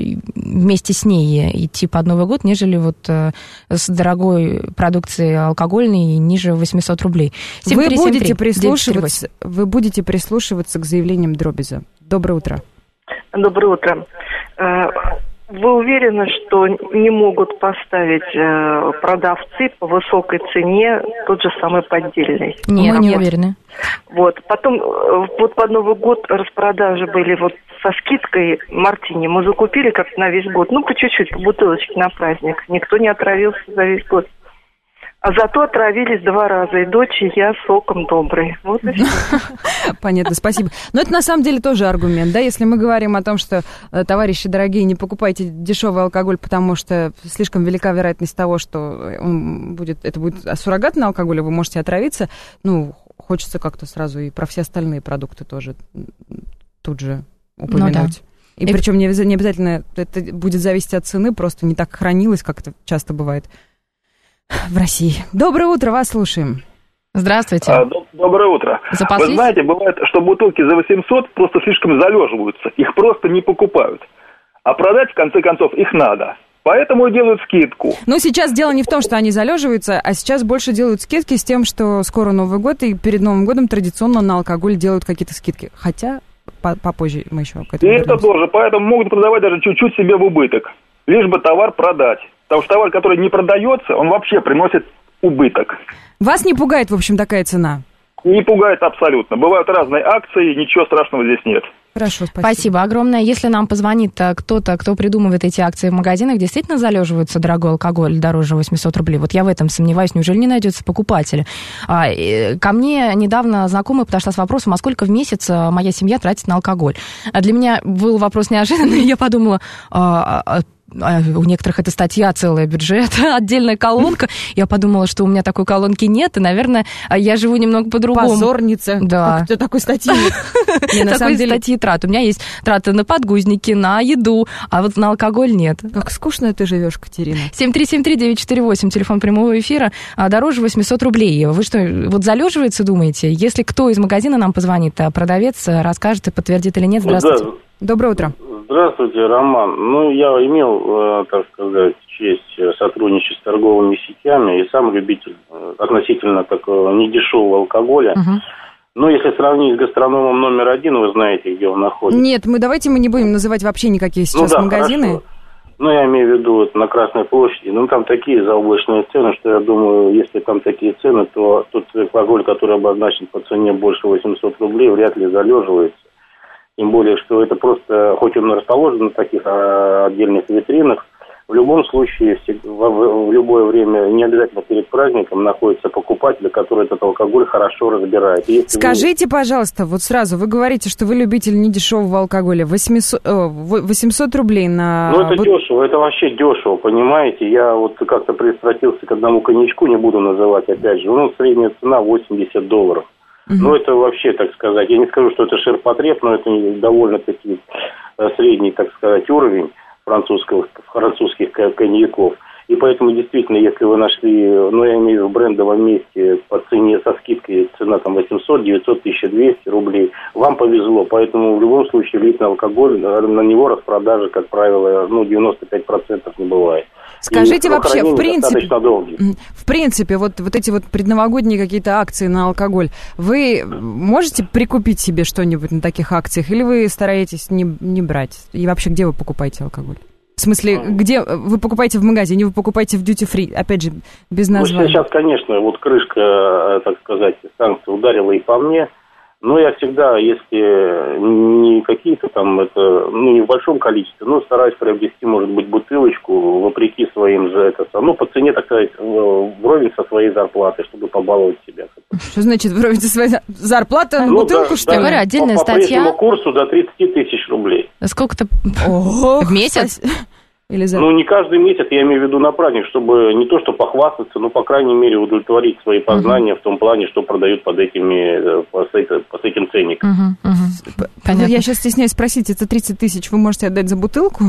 вместе с ней идти под Новый год, нежели вот с дорогой продукцией алкогольной ниже восемьсот рублей. Вы будете прислушиваться, вы будете прислушиваться к заявлениям Дробиза. Доброе утро. Доброе утро. Вы уверены, что не могут поставить продавцы по высокой цене тот же самый поддельный? Нет, мы не уверены. Вот. Потом, вот под Новый год распродажи были вот со скидкой мартини. Мы закупили как-то на весь год. Ну, по чуть-чуть, по бутылочке на праздник. Никто не отравился за весь год. А зато отравились два раза. И дочь, и я соком добрый. Вот и все. Понятно, спасибо. Но это на самом деле тоже аргумент, да? Если мы говорим о том, что, товарищи дорогие, не покупайте дешевый алкоголь, потому что слишком велика вероятность того, что он будет, это будет суррогатный алкоголь, и вы можете отравиться, ну, хочется как-то сразу и про все остальные продукты тоже тут же упомянуть. Ну, да. И, и причем не обязательно это будет зависеть от цены, просто не так хранилось, как это часто бывает в России. Доброе утро, вас слушаем. Здравствуйте. А, доброе утро. Запаслись? Вы знаете, бывает, что бутылки за восемьсот просто слишком залеживаются. Их просто не покупают. А продать, в конце концов, их надо. Поэтому и делают скидку. Ну, сейчас дело не в том, что они залеживаются, а сейчас больше делают скидки с тем, что скоро Новый год, и перед Новым годом традиционно на алкоголь делают какие-то скидки. Хотя попозже мы еще к этому И вернемся. это тоже. Поэтому могут продавать даже чуть-чуть себе в убыток. Лишь бы товар продать. Потому что товар, который не продается, он вообще приносит убыток. Вас не пугает, в общем, такая цена? Не пугает абсолютно. Бывают разные акции, ничего страшного здесь нет. Хорошо, спасибо. Спасибо огромное. Если нам позвонит кто-то, кто придумывает эти акции в магазинах, действительно залеживается дорогой алкоголь дороже восемьсот рублей. Вот я в этом сомневаюсь. Неужели не найдется покупателя? А, ко мне недавно знакомая подошла с вопросом, а сколько в месяц моя семья тратит на алкоголь? А для меня был вопрос неожиданный. Я подумала... А, а, у некоторых это статья, целая бюджет, отдельная колонка. Я подумала, что у меня такой колонки нет, и, наверное, я живу немного по-другому. Позорница. Да. Как такой статьи нет. Такой статьи трат. У меня есть траты на подгузники, на еду, а вот на алкоголь нет. Как скучно ты живешь, Катерина. семь три семь три девять четыре восемь, телефон прямого эфира, дороже восемьсот рублей. Вы что, вот залеживается, думаете? Если кто из магазина нам позвонит, продавец расскажет и подтвердит или нет. Здравствуйте. Да. Доброе утро. Здравствуйте, Роман. Ну, я имел, так сказать, честь сотрудничать с торговыми сетями и сам любитель относительно такого недешевого алкоголя. Угу. Ну, если сравнить с гастрономом номер один, вы знаете, где он находится. Нет, мы давайте мы не будем называть вообще никакие сейчас ну, да, магазины. Хорошо. Ну, я имею в виду вот, на Красной площади. Ну, там такие заоблачные цены, что я думаю, если там такие цены, то тот алкоголь, который обозначен по цене больше восемьсот рублей, вряд ли залеживается. Тем более, что это просто, хоть он расположен на таких а, отдельных витринах, в любом случае, в, в, в любое время, не обязательно перед праздником, находятся покупатели, которые этот алкоголь хорошо разбирают. Если Скажите, вы... пожалуйста, вот сразу, вы говорите, что вы любитель недешевого алкоголя, восемьсот, восемьсот рублей на... Ну, это дешево, это вообще дешево, понимаете? Я вот как-то пристрастился к одному коньячку, не буду называть, опять же, ну, средняя цена восемьдесят долларов. Ну, это вообще, так сказать, я не скажу, что это ширпотреб, но это довольно-таки средний, так сказать, уровень французских, французских коньяков. И поэтому, действительно, если вы нашли, ну, я имею в виду в брендовом месте по цене со скидкой, цена там восемьсот, девятьсот, тысяча двести рублей, вам повезло. Поэтому в любом случае элитный алкоголь, на него распродажи, как правило, ну, девяносто пять процентов не бывает. Скажите вообще, в принципе, в принципе, вот, вот эти вот предновогодние какие-то акции на алкоголь, вы можете прикупить себе что-нибудь на таких акциях, или вы стараетесь не, не брать? И вообще, где вы покупаете алкоголь? В смысле, где вы покупаете в магазине, вы покупаете в duty-free, опять же, без названия? Ну, сейчас, конечно, вот крышка, так сказать, санкций ударила и по мне. Но я всегда, если не какие-то там, это, ну, не в большом количестве, но стараюсь приобрести, может быть, бутылочку, вопреки своим же, это, ну, по цене, так сказать, вровень со своей зарплатой, чтобы побаловать себя. Что значит вровень со своей зарплатой? Ну, бутылку, да, что ли? Я говорю, отдельная по, статья. По прежнему курсу до тридцать тысяч рублей. Сколько-то Ого, в месяц? Или за... Ну, не каждый месяц, я имею в виду на праздник, чтобы не то что похвастаться, но, по крайней мере, удовлетворить свои познания uh-huh. в том плане, что продают под этими, по, по этим ценникам. Uh-huh, uh-huh. Понятно. Я сейчас стесняюсь спросить, это тридцать тысяч вы можете отдать за бутылку?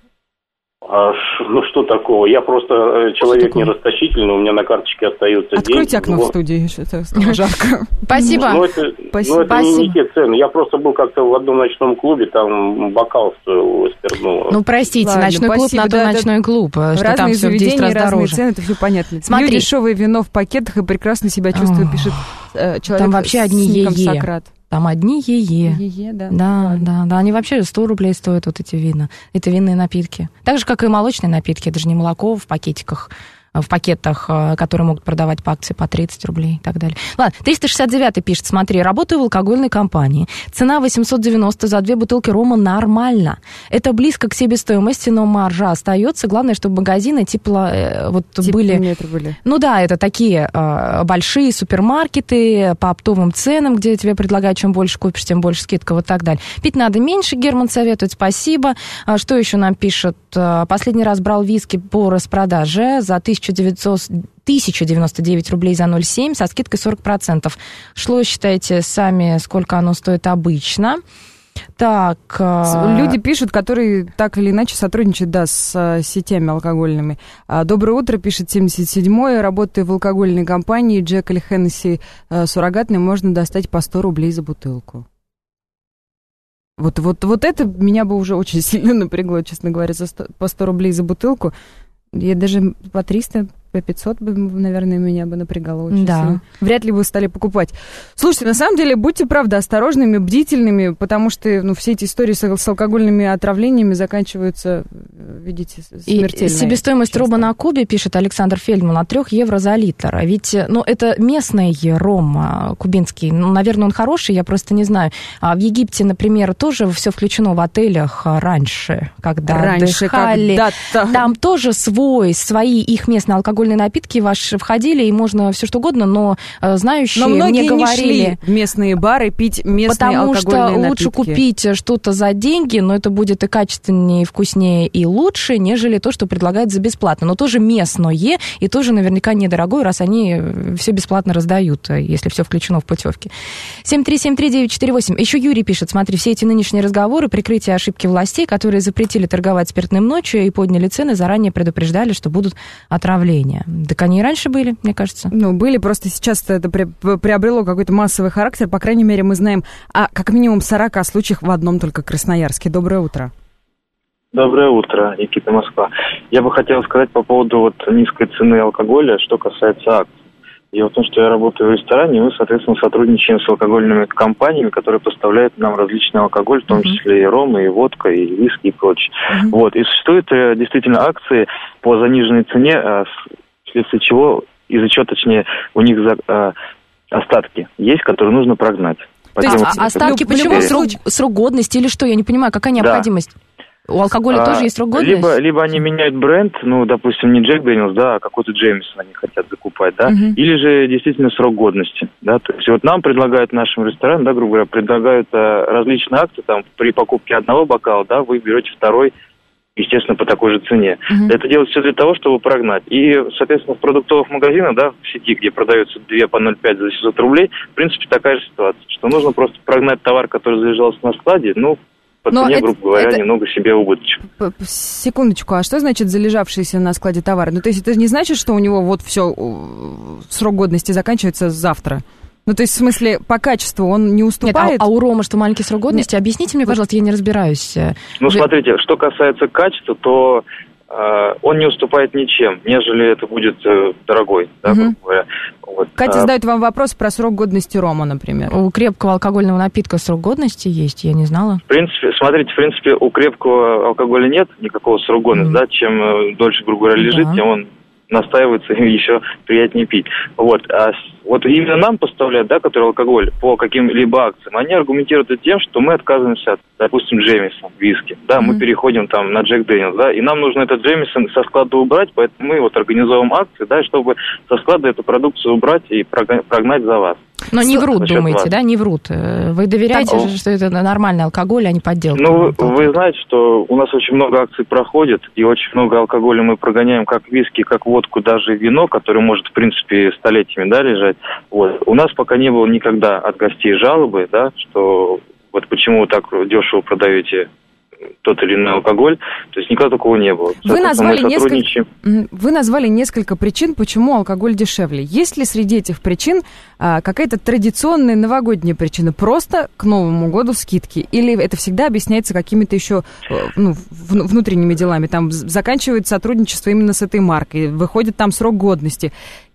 А, ну, что такого? Я просто человек не расточительный, у меня на карточке остаются деньги. Откройте окно в студии, что-то жарко. Спасибо. Ну, это, Спасибо. Ну, это не, не те цены. Я просто был как-то в одном ночном клубе, там бокал стоил спиртного. Ну, простите, Ладно, ночной спасибо, клуб на то да, ночной да. клуб, что разные там все в десять раз разные дороже. Цены, это все понятно. Смотри. Пью дешевое вино в пакетах и прекрасно себя чувствую, Ох. пишет э, человек. Там вообще одни с ником е-е. Сократ. Там одни е-е. Е-е, да. Да, да, да. Они вообще сто рублей стоят, вот эти вина. Это винные напитки. Так же, как и молочные напитки. Это же не молоко в пакетиках в пакетах, которые могут продавать по акции по тридцать рублей и так далее. Ладно, триста шестьдесят девятый пишет, смотри, работаю в алкогольной компании, цена восемьсот девяносто за две бутылки рома нормально. Это близко к себестоимости, но маржа остается. Главное, чтобы магазины типа вот типа были... были. Ну да, это такие э, большие супермаркеты по оптовым ценам, где тебе предлагают, чем больше купишь, тем больше скидка, вот так далее. Пить надо меньше, Герман советует, спасибо. А что еще нам пишет? Последний раз брал виски по распродаже за тысяча девятьсот... тысяча девяносто девять рублей за ноль целых семь со скидкой сорок процентов. Шло, считайте сами, сколько оно стоит обычно. Так. Люди пишут, которые так или иначе сотрудничают, да, с сетями алкогольными. Доброе утро, пишет семьдесят седьмой. Работаю в алкогольной компании. Джек или Хеннесси суррогатный можно достать по сто рублей за бутылку. Вот, вот, вот это меня бы уже очень сильно напрягло, честно говоря, за сто, по сто рублей за бутылку. Я даже по триста, по пятьсот, бы, наверное, меня бы напрягало очень да. сильно. Вряд ли бы стали покупать. Слушайте, на самом деле, будьте, правда, осторожными, бдительными, потому что ну, все эти истории с, с алкогольными отравлениями заканчиваются, видите, смертельно. И себестоимость рома на Кубе, пишет Александр Фельдман, от трех евро за литр. Ведь, ну, это местный ром кубинский. Ну, наверное, он хороший, я просто не знаю. А в Египте, например, тоже все включено в отелях раньше, когда раньше, отдыхали. Когда-то. Там тоже свой, свои их местные алкогольные напитки ваши входили, и можно все что угодно, но знающие но мне говорили... не шли в местные бары пить местные потому алкогольные напитки. Потому напитки. что лучше купить что-то за деньги, но это будет и качественнее, и вкуснее, и лучше, нежели то, что предлагают за бесплатно. Но тоже местное, и тоже наверняка недорогое, раз они все бесплатно раздают, если все включено в путевки. семь три семь три девять четыре восемь. Еще Юрий пишет, смотри, все эти нынешние разговоры, прикрытие ошибки властей, которые запретили торговать спиртным ночью и подняли цены, заранее предупреждали, что будут отравления. Так они и раньше были, мне кажется. Ну, были, просто сейчас это приобрело какой-то массовый характер. По крайней мере, мы знаем о как минимум сорока случаях в одном только Красноярске. Доброе утро. Доброе утро, Никита, Москва. Я бы хотел сказать по поводу вот низкой цены алкоголя, что касается акций. Дело в том, что я работаю в ресторане, и мы, соответственно, сотрудничаем с алкогольными компаниями, которые поставляют нам различный алкоголь, в том числе и ром, и водка, и виски, и прочее. Mm-hmm. Вот. И существуют действительно акции по заниженной цене, вследствие чего, из-за чего, точнее, у них за, остатки есть, которые нужно прогнать. То есть а, остатки почему? Срок, срок годности или что? Я не понимаю, какая необходимость? Да. У алкоголя а, тоже есть срок годности? Либо, либо они меняют бренд, ну, допустим, не Джек Дэниелс, да, а какой-то Джеймисон они хотят закупать, да, uh-huh. или же действительно срок годности, да, то есть вот нам предлагают, нашим ресторанам, да, грубо говоря, предлагают а, различные акции, там, при покупке одного бокала, да, вы берете второй, естественно, по такой же цене. Uh-huh. Это делается все для того, чтобы прогнать. И, соответственно, в продуктовых магазинах, да, в сети, где продаются две по ноль пять за семьсот рублей, в принципе, такая же ситуация, что нужно просто прогнать товар, который залежался на складе, ну, по цене, это, грубо говоря, это... немного себе убыточек. Секундочку, а что значит залежавшийся на складе товар? Ну, то есть это не значит, что у него вот все, срок годности заканчивается завтра? Ну, то есть, в смысле, по качеству он не уступает? Нет, а, а у рома что, маленький срок годности? Нет. Объясните мне, пожалуйста, я не разбираюсь. Ну, Вы... смотрите, что касается качества, то э, он не уступает ничем, нежели это будет э, дорогой, да, угу. грубо говоря. Вот. Катя а... задает вам вопрос про срок годности рома, например. У крепкого алкогольного напитка срок годности есть, я не знала. В принципе, смотрите, в принципе, у крепкого алкоголя нет никакого срока годности, mm. да, чем дольше, грубо говоря, лежит, да. тем он настаивается и еще приятнее пить. Вот. А вот именно нам поставляют, да, который алкоголь по каким-либо акциям, они аргументируют это тем, что мы отказываемся от, допустим, Джеймисон, виски, да, mm-hmm. мы переходим там на Джек Дэниелс, да, и нам нужно этот Джеймисон со склада убрать, поэтому мы вот организовываем акции, да, чтобы со склада эту продукцию убрать и прогнать за вас. Но не врут, думаете, вас. Да, не врут. Вы доверяете, так, что это нормальный алкоголь, а не подделка? Ну, вы, вы знаете, что у нас очень много акций проходит, и очень много алкоголя мы прогоняем как виски, как водку, даже вино, которое может, в принципе, столетиями, да, лежать. Вот. У нас пока не было никогда от гостей жалобы, да, что вот почему вы так дешево продаете тот или иной алкоголь, то есть никогда такого не было. Вы назвали, несколько, вы назвали несколько причин, почему алкоголь дешевле. Есть ли среди этих причин а, какая-то традиционная новогодняя причина? Просто к Новому году скидки? Или это всегда объясняется какими-то еще ну, внутренними делами? Там заканчивает сотрудничество именно с этой маркой, выходит там срок годности.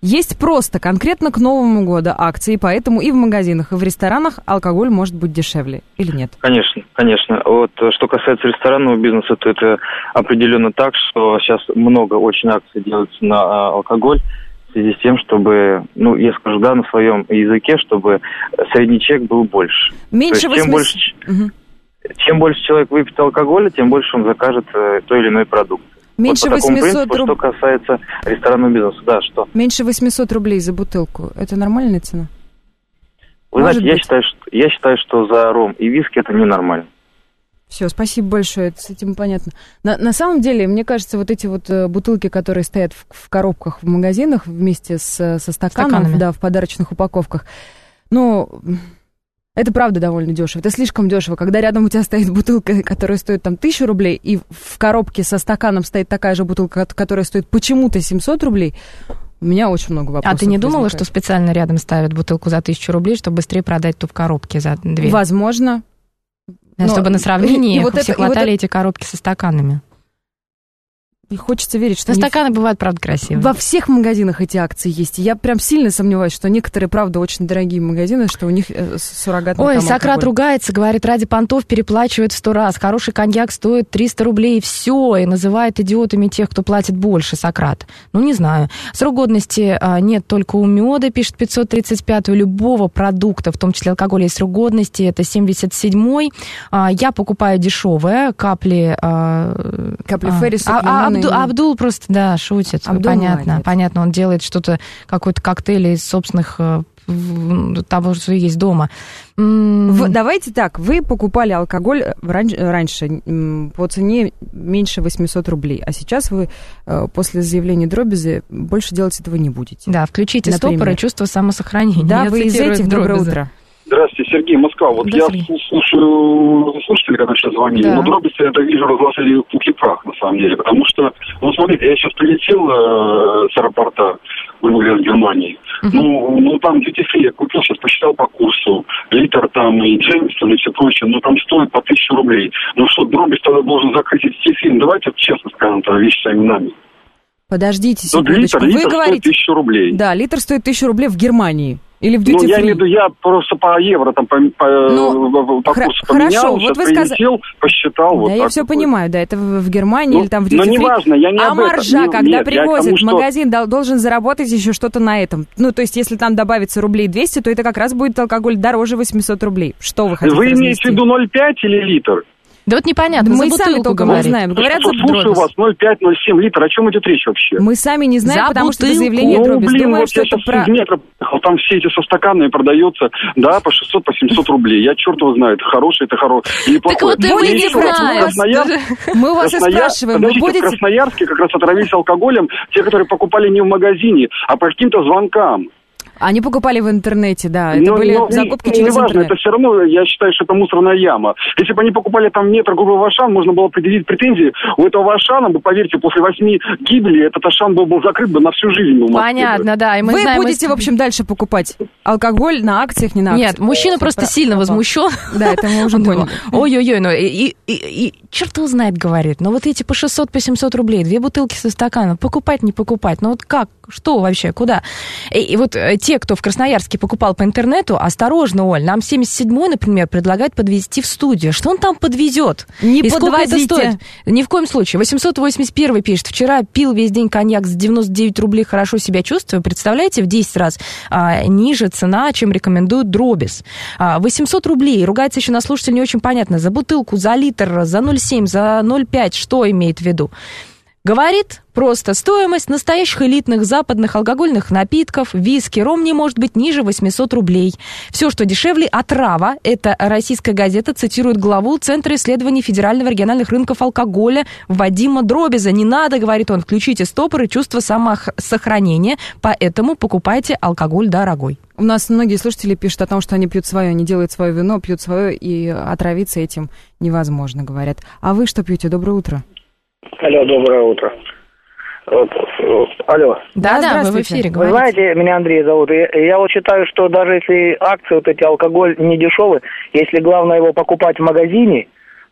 Есть просто конкретно к Новому году акции, поэтому и в магазинах, и в ресторанах алкоголь может быть дешевле, или нет? Конечно, конечно. Вот что касается ресторанного бизнеса, то это определенно так, что сейчас много очень акций делается на алкоголь, в связи с тем, чтобы, ну, я скажу, да, на своем языке, чтобы средний чек был больше. Меньше восемьдесят... Чем больше, угу. чем больше человек выпьет алкоголя, тем больше он закажет э, той или иной продукт. Меньше вот по такому восемьсот принципу, руб... что касается ресторанного бизнеса, да, что? Меньше восемьсот рублей за бутылку. Это нормальная цена? Вы Может знаете, я считаю, что, я считаю, что за ром и виски это ненормально. Все, спасибо большое, это с этим понятно. На, на самом деле, мне кажется, вот эти вот бутылки, которые стоят в, в коробках в магазинах вместе с, со стаканом, да, в подарочных упаковках, ну, это правда довольно дешево. Это слишком дешево. Когда рядом у тебя стоит бутылка, которая стоит там тысячу рублей, и в коробке со стаканом стоит такая же бутылка, которая стоит почему-то семьсот рублей, у меня очень много вопросов. А ты не думала, возникает. что специально рядом ставят бутылку за тысячу рублей, чтобы быстрее продать ту в коробке за две? Возможно. Но, чтобы на сравнении вот все это, хватали вот эти коробки со стаканами. И хочется верить, что... Но стаканы в... бывают, правда, красивые. Во всех магазинах эти акции есть. И я прям сильно сомневаюсь, что некоторые, правда, очень дорогие магазины, что у них суррогатный Ой, там Сократ алкоголь. ругается, говорит, ради понтов переплачивают в сто раз. Хороший коньяк стоит триста рублей, и все. И называет идиотами тех, кто платит больше, Сократ. Ну, не знаю. Срок годности а, нет только у меда, пишет пятьсот тридцать пять. У любого продукта, в том числе алкоголя, есть срок годности. Это семьдесят седьмой. А, я покупаю дешевое. Капли... А, Капли а, Ферриса, а, Абду, Абдул просто, да, шутит. Абдул понятно, молодец. понятно. Он делает что-то, какой-то коктейль из собственных того, что есть дома. В, давайте так, вы покупали алкоголь ран, раньше по цене меньше восемьсот рублей, а сейчас вы после заявления Дробиза больше делать этого не будете. Да, включите Например. стопор и чувство самосохранения. Да, Я вы из этих. Доброе утро. Здравствуйте, Сергей, Москва. Вот да, я Сергей. слушаю слушателей, когда сейчас звонили, да. но Дробисы, это вижу, разглашали пух и прах, на самом деле. Потому что, ну, смотрите, я сейчас прилетел э, с аэропорта, грубо говоря, в Германии. Uh-huh. Ну, ну, там дьюти-фри я купил, сейчас посчитал по курсу. Литр там и Джеймсон и все прочее, но там стоит по тысяче рублей. Ну что, Дробис тогда должен закрыть эти фильмы. Давайте честно скажем, это вещи своими нами. Подождите Ну, секундочку. литр, Вы литр говорите... стоит тысячу рублей. Да, литр стоит тысячу рублей в Германии. Или в Ну, duty-free? я имею в виду, я просто по евро там по, по, ну, по хра- курсу поменял, хорошо, сейчас вот вы прилетел, сказ... посчитал. Да, вот я так все вот. понимаю, да, это в Германии Ну, или там в но duty-free. неважно, я не а об этом. маржа, Нет, когда нет, привозят тому, в магазин, что... должен заработать еще что-то на этом. Ну, то есть, если там добавится рублей двести, то это как раз будет алкоголь дороже восемьсот рублей. Что вы хотите Вы разнести? имеете в виду ноль пять или литр? Да вот непонятно, мы за сами бутылку только говорит. не знаем. Говорят, что, за слушаю вас, ноль пять ноль семь литр. О чем идет речь вообще? Мы сами не знаем, За потому бутылку. что это заявление Ну, Дробис. блин, Думаю, вот что я это сейчас про... из метро приехал, там все эти со стаканами продаются, да, по шестьсот, по семьсот рублей. Я черт его знает, хороший это хороший или плохой. Так вот и вы не знаете. Мы у вас и спрашиваем, вы Подождите, будете... в Красноярске как раз отравились алкоголем те, которые покупали не в магазине, а по каким-то звонкам. Они покупали в интернете, да. Это но, были но, закупки не, через не важно, интернет. это все равно, я считаю, что это мусорная яма. Если бы они покупали там метр грубого Ашан, можно было предъявить претензии. У этого Ашана, бы, поверьте, после восьми гибелей этот Ашан был, был закрыт бы на всю жизнь. В Москве. Понятно, да. И мы Вы знаем, будете, мы... в общем, дальше покупать алкоголь на акциях, не на акциях? Нет, мужчина просто Про... сильно возмущен. Да, это мы уже поняли. Ой-ой-ой, ну и, и, и, и черт его знает, говорит. Но вот эти по шестьсот, по семьсот рублей, две бутылки со стакана, покупать, не покупать. Ну вот как, что вообще, куда? И, и вот те, кто в Красноярске покупал по интернету, осторожно, Оль, нам семьдесят седьмой, например, предлагает подвезти в студию. Что он там подвезет? Не и сколько это подвозите. стоит? Ни в коем случае. восемьсот восемьдесят один пишет, вчера пил весь день коньяк за девяносто девять рублей, хорошо себя чувствую. Представляете, в десять раз а, ниже цена, чем рекомендует Дробис. А, восемьсот рублей. Ругается еще на слушателя не очень понятно. За бутылку, за литр, за ноль семь, за ноль пять. Что имеет в виду? Говорит просто, стоимость настоящих элитных западных алкогольных напитков, виски, ром не может быть ниже восемьсот рублей. Все, что дешевле, отрава. Это российская газета цитирует главу Центра исследований Федерального региональных рынков алкоголя Вадима Дробиза. Не надо, говорит он, включите стопор и чувство самосохранения, поэтому покупайте алкоголь дорогой. У нас многие слушатели пишут о том, что они пьют свое, они делают свое вино, пьют свое, и отравиться этим невозможно, говорят. А вы что пьете? Доброе утро. Алло, доброе утро. Вот, алло. Да, да, вы в эфире говорите. Вы знаете, меня Андрей зовут. Я, я вот считаю, что даже если акции, вот эти алкоголь не дешевый, если главное его покупать в магазине,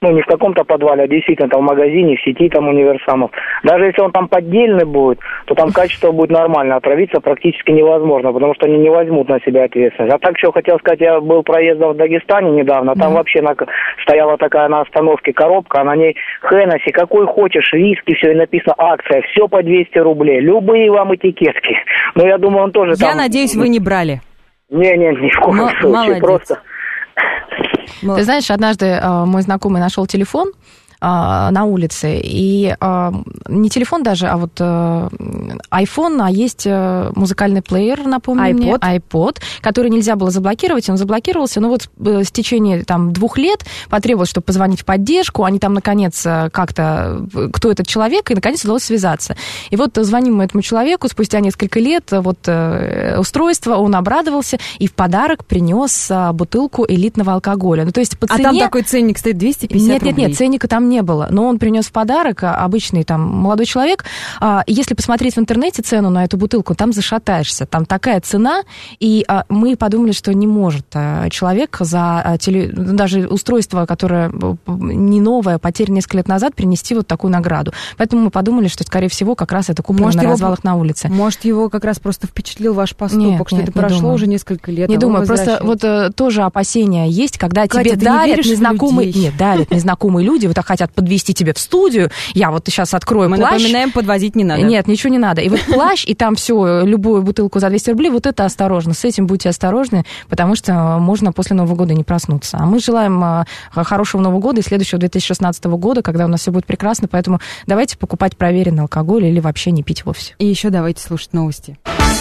ну, не в каком-то подвале, а действительно там в магазине, в сети там универсамов. Даже если он там поддельный будет, то там качество будет нормально, отравиться практически невозможно, потому что они не возьмут на себя ответственность. А так еще хотел сказать, я был проездом в Дагестане недавно, там mm-hmm. вообще на, стояла такая на остановке коробка, а на ней Хеннесси, какой хочешь, виски, все, и написано акция, все по двести рублей, любые вам этикетки. Но я думаю, он тоже я там... Я надеюсь, вы не брали. Не-не, ни в коем М- случае, молодец. просто... Ты знаешь, однажды э, мой знакомый нашел телефон э, на улице, и э, не телефон даже, а вот э, iPhone, а есть э, музыкальный плеер, напомню iPod. мне, iPod, который нельзя было заблокировать, он заблокировался, но вот э, с течение там двух лет потребовалось, чтобы позвонить в поддержку, они там, наконец, как-то, кто этот человек, и, наконец, удалось связаться. И вот звоним мы этому человеку спустя несколько лет, вот э, устройство, он обрадовался и в подарок принес э, бутылку элитного алкоголя. Ну, то есть по цене... А там такой ценник стоит двести пятьдесят нет, рублей? Нет, нет, ценника там не было, но он принес в подарок, обычный там молодой человек. Если посмотреть в интернете цену на эту бутылку, там зашатаешься, там такая цена, и мы подумали, что не может человек за теле... даже устройство, которое не новое, потеряно несколько лет назад, принести вот такую награду. Поэтому мы подумали, что, скорее всего, как раз это куплено может, на его... развалах на улице. Может, его как раз просто впечатлил ваш поступок, нет, что нет, это прошло думаю. уже несколько лет. Не а думаю, просто вот тоже опасения есть, когда Катя, тебе дарят не незнакомые... Нет, дарят незнакомые люди, вот хотят подвести тебя в студию. Я вот сейчас открою Мы плащ. Мы напоминаем, подвозить не надо. Нет, ничего не надо. И вот плащ, и там все, любую бутылку за двести рублей, вот это осторожно. С этим будьте осторожны, потому что можно после Нового года не проснуться. А мы желаем хорошего Нового года и следующего две тысячи шестнадцатого года, когда у нас все будет прекрасно. Поэтому давайте покупать проверенный алкоголь или вообще не пить вовсе. И еще давайте слушать новости.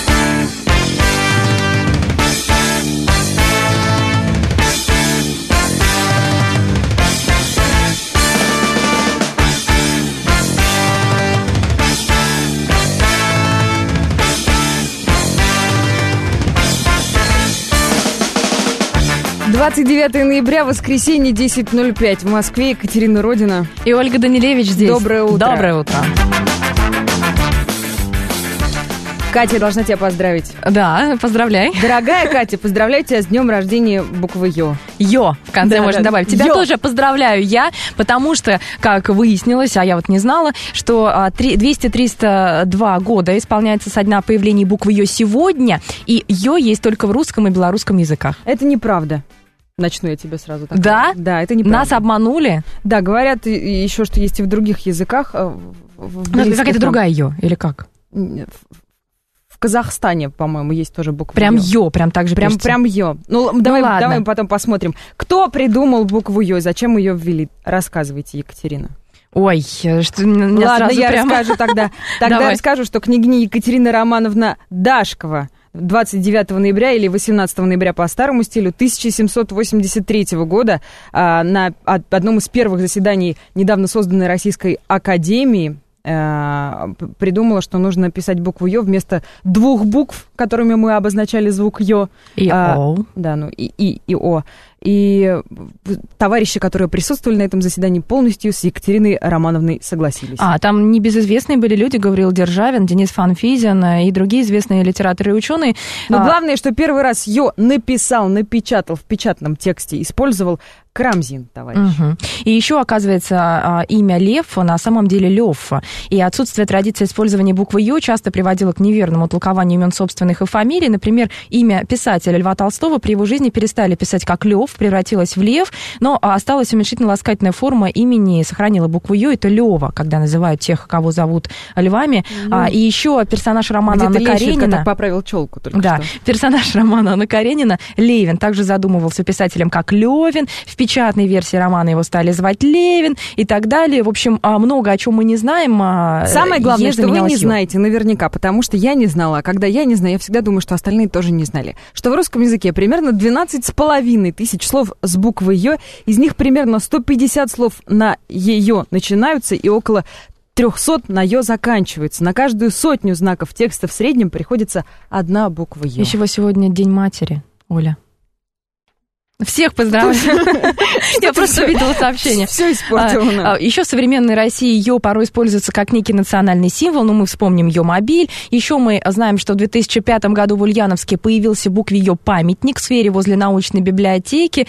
двадцать девятое ноября, воскресенье, десять ноль пять. В Москве Екатерина Родина. И Ольга Данилевич здесь. Доброе утро. Доброе утро. Катя, я должна тебя поздравить. Да, поздравляй. Дорогая Катя, поздравляю тебя с днем рождения буквы Ё. Ё в конце да, можно да. добавить. Тебя Ё. тоже поздравляю я, потому что, как выяснилось, а я вот не знала, что двести триста два года исполняется со дня появления буквы Ё сегодня, и Ё есть только в русском и белорусском языках. Это неправда. Начну я тебе сразу так. Да? Да, это неправда. Нас обманули? Да, говорят еще, что есть и в других языках. В ну, это какая-то другая Ё, или как? В Казахстане, по-моему, есть тоже буква Прям Ё. Ё, прям так же Прям, пишется. прям Ё. Ну, ну давай, давай мы потом посмотрим. Кто придумал букву Ё и зачем ее ввели? Рассказывайте, Екатерина. Ой, что меня Ладно, сразу я прямо... расскажу тогда. Тогда Давай. расскажу, что княгиня Екатерина Романовна Дашкова двадцать девятого ноября или восемнадцатого ноября по старому стилю тысяча семьсот восемьдесят третьего года а, на одном из первых заседаний недавно созданной Российской Академии а, придумала, что нужно писать букву Ё вместо двух букв, которыми мы обозначали звук Ё. И а, О. Да, ну и, и, и О. И товарищи, которые присутствовали на этом заседании, полностью с Екатериной Романовной согласились. А, там небезызвестные были люди, Гавриил Державин, Денис Фанфизин и другие известные литераторы и ученые. Но а... главное, что первый раз Ё написал, напечатал в печатном тексте, использовал Карамзин, товарищ. Угу. И еще, оказывается, имя Лев на самом деле Лев. И отсутствие традиции использования буквы Ё часто приводило к неверному толкованию имен собственных и фамилий. Например, имя писателя Льва Толстого при его жизни перестали писать как Лев, превратилась в Лев, но осталась уменьшительно-ласкательная форма имени, сохранила букву Ё, это Лёва, когда называют тех, кого зовут львами. Ну, а, и еще персонаж романа Анна Каренина... Где-то поправил челку только да, что. Персонаж романа Анна Каренина, Левин, также задумывался писателем как Левин. В печатной версии романа его стали звать Левин и так далее. В общем, много о чем мы не знаем. Самое главное, что вы не Ё. знаете наверняка, потому что я не знала. А когда я не знаю, я всегда думаю, что остальные тоже не знали. Что в русском языке примерно двенадцать с половиной тысяч слов с буквой Ё. Из них примерно сто пятьдесят слов на Е-ё начинаются и около триста на Ё заканчиваются. На каждую сотню знаков текста в среднем приходится одна буква Ё. Еще сегодня День матери, Оля. Всех поздравляю. Я просто видела сообщение. Все испортила. Еще в современной России йо порой используется как некий национальный символ. Ну, мы вспомним йо-мобиль. Еще мы знаем, что в две тысячи пятом году в Ульяновске появился букве йо памятник в сфере возле научной библиотеки.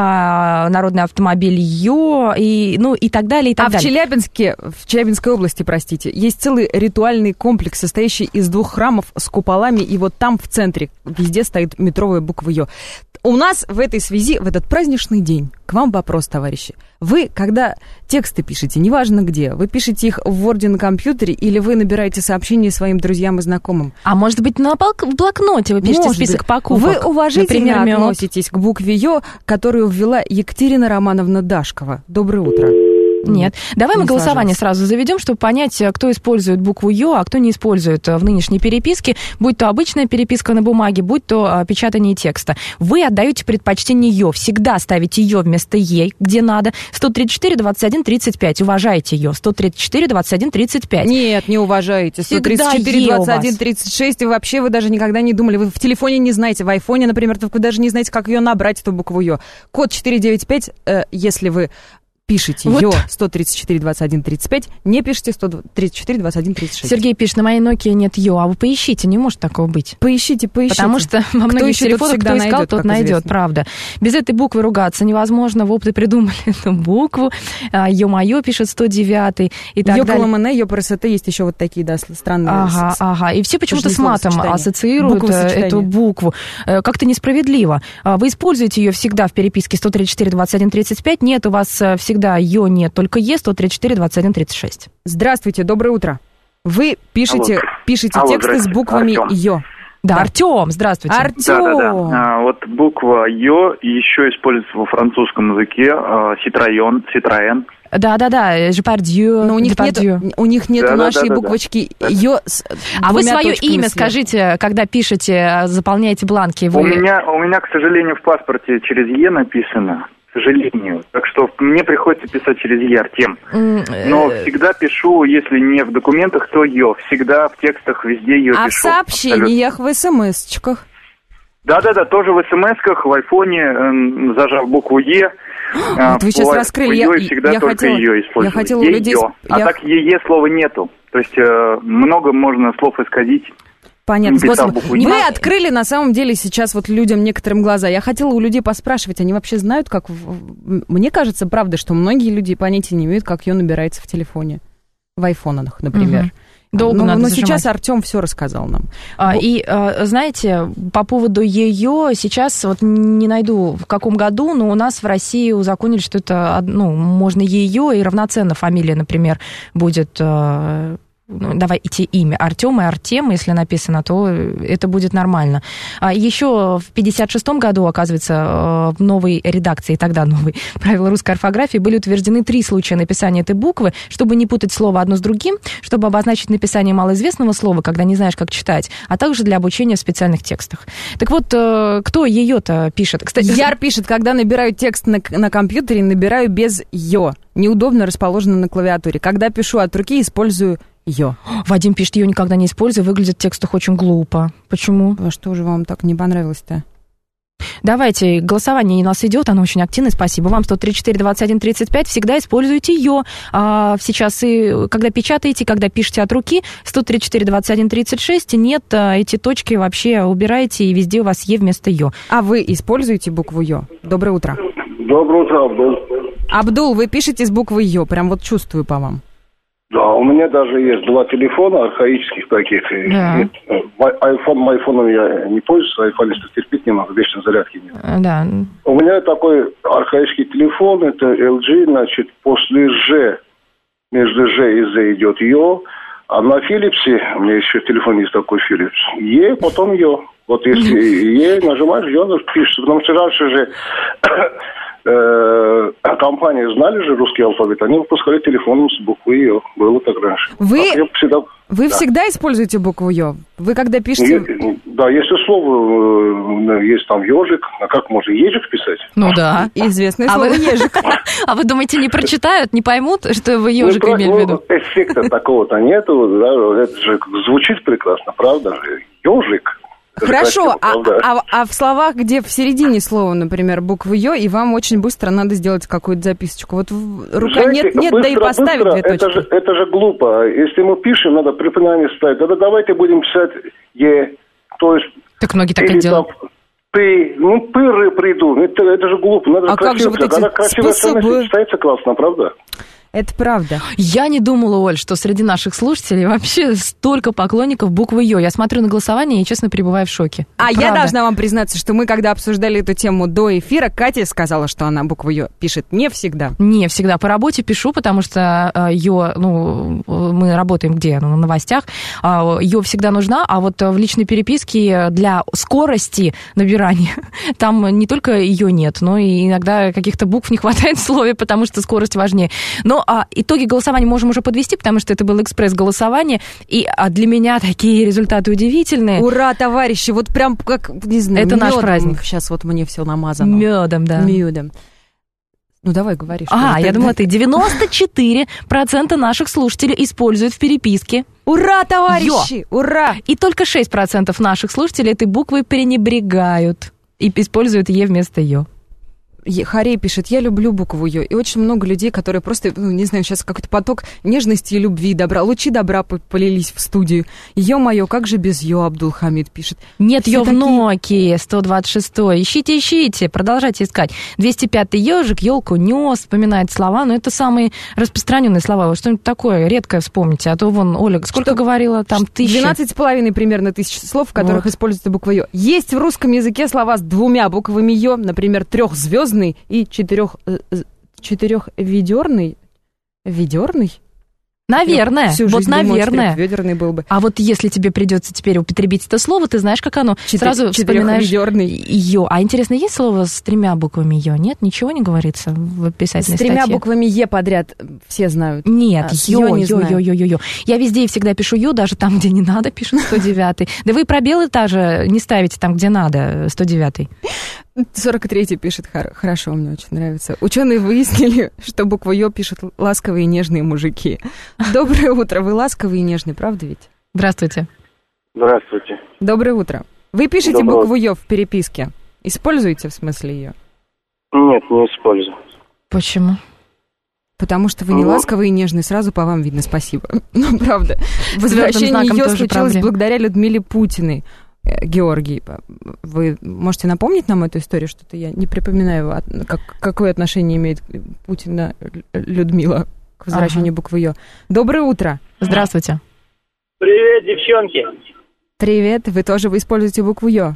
Народный автомобиль йо, и, ну, и так далее, и так а далее. в Челябинске, в Челябинской области, простите, есть целый ритуальный комплекс, состоящий из двух храмов с куполами, и вот там в центре везде стоит метровая буква йо. У нас в этой связи, в этот праздничный день, к вам вопрос, товарищи. Вы, когда тексты пишете, неважно где, вы пишете их в Word на компьютере или вы набираете сообщения своим друзьям и знакомым? А может быть, на в блокноте вы пишете может список быть. покупок? Вы уважительно например, относитесь к букве йо, которую ввела Екатерина Романовна Дашкова. Доброе утро. Нет. Давай не мы голосование сложилось. сразу заведем, чтобы понять, кто использует букву йо, а кто не использует в нынешней переписке, будь то обычная переписка на бумаге, будь то печатание текста. Вы отдаете предпочтение йо. Всегда ставите йо вместо е, где надо. сто тридцать четыре двадцать один тридцать пять. Уважаете йо. сто тридцать четыре двадцать один тридцать пять. Нет, не уважаете. сто тридцать четыре двадцать один тридцать шесть. И вообще вы даже никогда не думали. Вы в телефоне не знаете, в айфоне, например, вы даже не знаете, как ее набрать, эту букву йо. Код четыре девять пять, э, если вы пишите вот. йо сто тридцать четыре двадцать один тридцать пять, не пишите сто тридцать четыре двадцать один тридцать шесть. Сергей пишет, на моей Nokia нет йо, а вы поищите, не может такого быть. Поищите, поищите. Потому что во многих телефонах кто искал, найдет, тот найдет, известно. Правда. Без этой буквы ругаться невозможно, в опыте придумали эту букву. Ё-моё пишет сто девять и так йо далее. КЛМН, йо ПРСТ, есть еще вот такие, да, странные. Ага, ага. И все почему-то с матом ассоциируют эту букву. Как-то несправедливо. Вы используете ее всегда в переписке сто тридцать четыре двадцать один тридцать пять, нет, у вас всегда йо нет, только Е сто тридцать четыре двадцать один тридцать шесть. Здравствуйте, доброе утро. Вы пишете, Алло. пишете Алло, тексты с буквами Артём. Йо. Да, да. Артём, здравствуйте. Артём. Да, да, да. А, вот буква Йо еще используется во французском языке. Citroёn, Citroën. Да-да-да, Депардье. Но у них нет, у них нет да, нашей да, да, буквочки да. Йо с А вы свое имя сверху. скажите, когда пишете, заполняете бланки. Вы... У меня, у меня, к сожалению, в паспорте через Е написано. К сожалению. Так что мне приходится писать через Е, Артем. Но всегда пишу, если не в документах, то Йо. Всегда в текстах везде Йо а пишу. А в сообщениях, абсолютно. В смс-чках? Да-да-да, тоже в смс-ках, в айфоне, э, зажав букву Е. Вот вы сейчас в, раскрыли. Я, я, всегда я только хотела, ее использую. Я хотела у людей... А я... так Е слова нету. То есть э, много можно слов исказить. Понятно, спасибо. Вы открыли на самом деле сейчас вот людям некоторым глаза. Я хотела у людей поспрашивать, они вообще знают, как... Мне кажется, правда, что многие люди понятия не имеют, как ее набирается в телефоне. В айфонах, например. Угу. Долго но, надо но зажимать. Сейчас Артем все рассказал нам. А, и, а, знаете, по поводу ее, сейчас вот не найду в каком году, но у нас в России узаконили, что это, ну, можно ее и равноценно фамилия, например, будет... Ну, давай идти имя Артем и Артем, если написано, то это будет нормально. А еще в пятьдесят шестом году, оказывается, в новой редакции, тогда новой правила русской орфографии, были утверждены три случая написания этой буквы, чтобы не путать слово одно с другим, чтобы обозначить написание малоизвестного слова, когда не знаешь, как читать, а также для обучения в специальных текстах. Так вот, кто ее-то пишет? Кстати, Яр пишет, когда набираю текст на, на компьютере, набираю без «ё». Неудобно расположено на клавиатуре. Когда пишу от руки, использую Йо. Вадим пишет, ее никогда не использую, выглядит в текстах очень глупо. Почему? А что же вам так не понравилось-то? Давайте, голосование у нас идет, оно очень активное, спасибо вам. сто тридцать четыре двадцать один тридцать пять, всегда используйте ее. А сейчас, и когда печатаете, когда пишете от руки, сто тридцать четыре двадцать один тридцать шесть, нет, эти точки вообще убирайте, и везде у вас Е вместо Ё. А вы используете букву Ё? Доброе утро. Доброе утро, Абдул. Абдул, вы пишете с буквой Ё, прям вот чувствую по вам. Да, у меня даже есть два телефона архаических таких. Да. Айфон, айфоном я не пользуюсь, айфонистов терпеть не могу, вечной зарядки нет. Да. У меня такой архаический телефон, это эл джи, значит, после Ж, между Ж и З идет Ё, а на Филипсе, у меня еще телефон есть такой Филипс, Е, потом Ё. Вот если Е нажимаешь, Ё пишется, потому что раньше же... компании знали же русский алфавит, они выпускали телефон с буквы Ё. Было так раньше. Вы, а всегда, вы да. всегда используете букву Ё? Вы когда пишете... Е, да, если слово, есть там ежик, а как можно ежик писать? Ну да, известное а слово вы... ежик. А вы думаете, не прочитают, не поймут, что вы ежик ну, имели в виду? Ну, эффекта такого-то нету, да, это же звучит прекрасно, правда? Ежик. Хорошо, а, а, а в словах, где в середине слова, например, буква «ё», и вам очень быстро надо сделать какую-то записочку. Вот рука Знаете, нет, нет, быстро, да и поставить быстро, две это точки. же, это же глупо. Если мы пишем, надо препинание ставить. Тогда давайте будем писать «е». То есть... Так многие так и делают. Ты, ну, пыры приду. Это, это же глупо. Надо а как же вот эти Когда красивая способы... ставится классно, правда? Это правда. Я не думала, Оль, что среди наших слушателей вообще столько поклонников буквы «ё». Я смотрю на голосование и, честно, пребываю в шоке. А правда. я должна вам признаться, что мы, когда обсуждали эту тему до эфира, Катя сказала, что она букву «ё» пишет не всегда. Не всегда. По работе пишу, потому что «ё», ну, мы работаем где? Ну, на новостях. «Ё» всегда нужна, а вот в личной переписке для скорости набирания там не только «ё» нет, но и иногда каких-то букв не хватает в слове, потому что скорость важнее. Но а итоги голосования можем уже подвести, потому что это было экспресс-голосование, и а для меня такие результаты удивительные. Ура, товарищи, вот прям как, не знаю, это наш мёдом. праздник. Сейчас вот мне все намазано. Медом, да. Медом. Ну, давай, говори. Что а, ты, я ты, думала, ты. девяносто четыре процента наших слушателей используют в переписке. Ура, товарищи, «ё». ура! И только шесть процентов наших слушателей этой буквой пренебрегают и используют «е» вместо «ё». Харей пишет, я люблю букву «ё», и очень много людей, которые просто, ну, не знаю, сейчас какой-то поток нежности и любви, добра, лучи добра полились в студию. Ё-моё, как же без «ё», Абдулхамид пишет. Нет «ё» в такие... Nokia сто двадцать шесть. Ищите, ищите, продолжайте искать. двести пятый ёжик, ёлку нёс, вспоминает слова, но это самые распространенные слова. Вы что-нибудь такое редкое вспомните, а то вон, Оля, сколько что? говорила, там тысяча? двенадцать с половиной примерно тысяч слов, в которых вот. используется буква «ё». Есть в русском языке слова с двумя буквами «ё», например, трехзвездный и четырех, четырехведерный. Ведерный? Наверное, всю вот жизнь думала, наверное. Ведерный был бы. А вот если тебе придется теперь употребить это слово, ты знаешь, как оно? Четыре, сразу вспоминаешь «ё». А интересно, есть слово с тремя буквами «ё»? Нет, ничего не говорится в описательной статье? С тремя статье? буквами «е» подряд все знают. Нет, а, «ё», «ё», «ё», «ё», «ё», «ё», «ё». Я везде и всегда пишу «ё», даже там, где не надо, пишу сто девятый. Да вы пробелы даже не ставите там, где надо, сто девятый. сорок третий пишет, хорошо, мне очень нравится. Ученые выяснили, что букву «ё» пишут ласковые и нежные мужики. Доброе утро, вы ласковые и нежные, правда ведь? Здравствуйте. Здравствуйте. Доброе утро. Вы пишете Доброе. букву «ё» в переписке? Используете в смысле её? Нет, не использую. Почему? Потому что вы не ну, ласковые и нежные, сразу по вам видно, спасибо. Ну, правда. Возвращение «ё» случилось проблем. благодаря Людмиле Путиной. Георгий, вы можете напомнить нам эту историю? Что-то я не припоминаю, как, какое отношение имеет Путина Людмила к возвращению ага. буквы «ё». Доброе утро. Здравствуйте. Привет, девчонки. Привет. Вы тоже вы используете букву «ё»?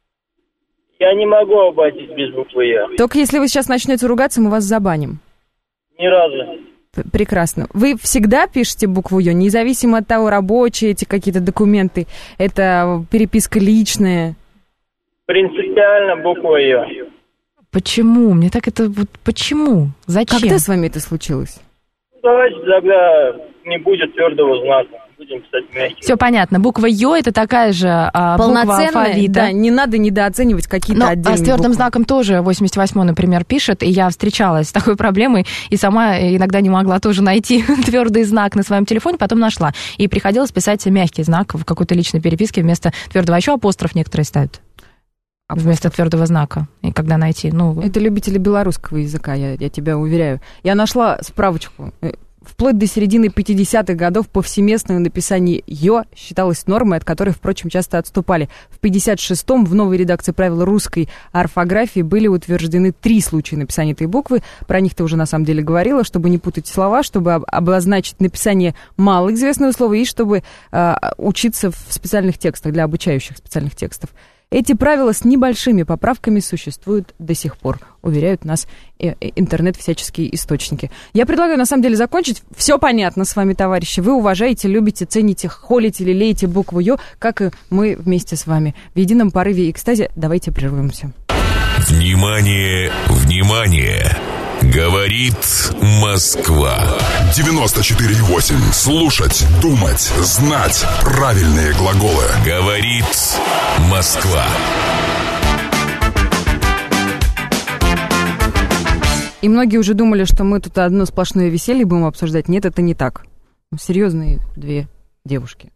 Я не могу обойтись без буквы «ё». Только если вы сейчас начнете ругаться, мы вас забаним. Ни разу. Прекрасно. Вы всегда пишете букву «ё», независимо от того, рабочие эти какие-то документы, это переписка личная? Принципиально буква «ё». Почему? Мне так это... Вот почему? Зачем? Когда с вами это случилось? Давайте тогда не будет твердого знака. Будем писать мягкий. Все понятно. Буква «ё» — это такая же а, буква алфавита. Да, не надо недооценивать какие-то Но, отдельные а с твердым буквы. знаком тоже восемьдесят восьмой, например, пишет, и я встречалась с такой проблемой, и сама иногда не могла тоже найти твердый знак на своем телефоне, потом нашла. И приходилось писать мягкий знак в какой-то личной переписке вместо твердого. А еще апостроф некоторые ставят. Вместо твердого знака. И когда найти? Ну... Это любители белорусского языка, я, я тебя уверяю. Я нашла справочку. Вплоть до середины пятидесятых годов повсеместное написание «ё» считалось нормой, от которой, впрочем, часто отступали. В пятьдесят шестом в новой редакции правил русской орфографии были утверждены три случая написания этой буквы. Про них ты уже на самом деле говорила, чтобы не путать слова, чтобы обозначить написание малоизвестного слова и чтобы э, учиться в специальных текстах, для обучающих специальных текстов. Эти правила с небольшими поправками существуют до сих пор, уверяют нас интернет всяческие источники. Я предлагаю, на самом деле, закончить. Все понятно с вами, товарищи. Вы уважаете, любите, цените, холите, лелеете букву «ё», как и мы вместе с вами. В едином порыве экстазе давайте прервемся. Внимание, внимание! Говорит Москва. девяносто четыре и восемь. Слушать, думать, знать правильные глаголы. Говорит Москва. И многие уже думали, что мы тут одно сплошное веселье будем обсуждать. Нет, это не так. Серьезные две девушки.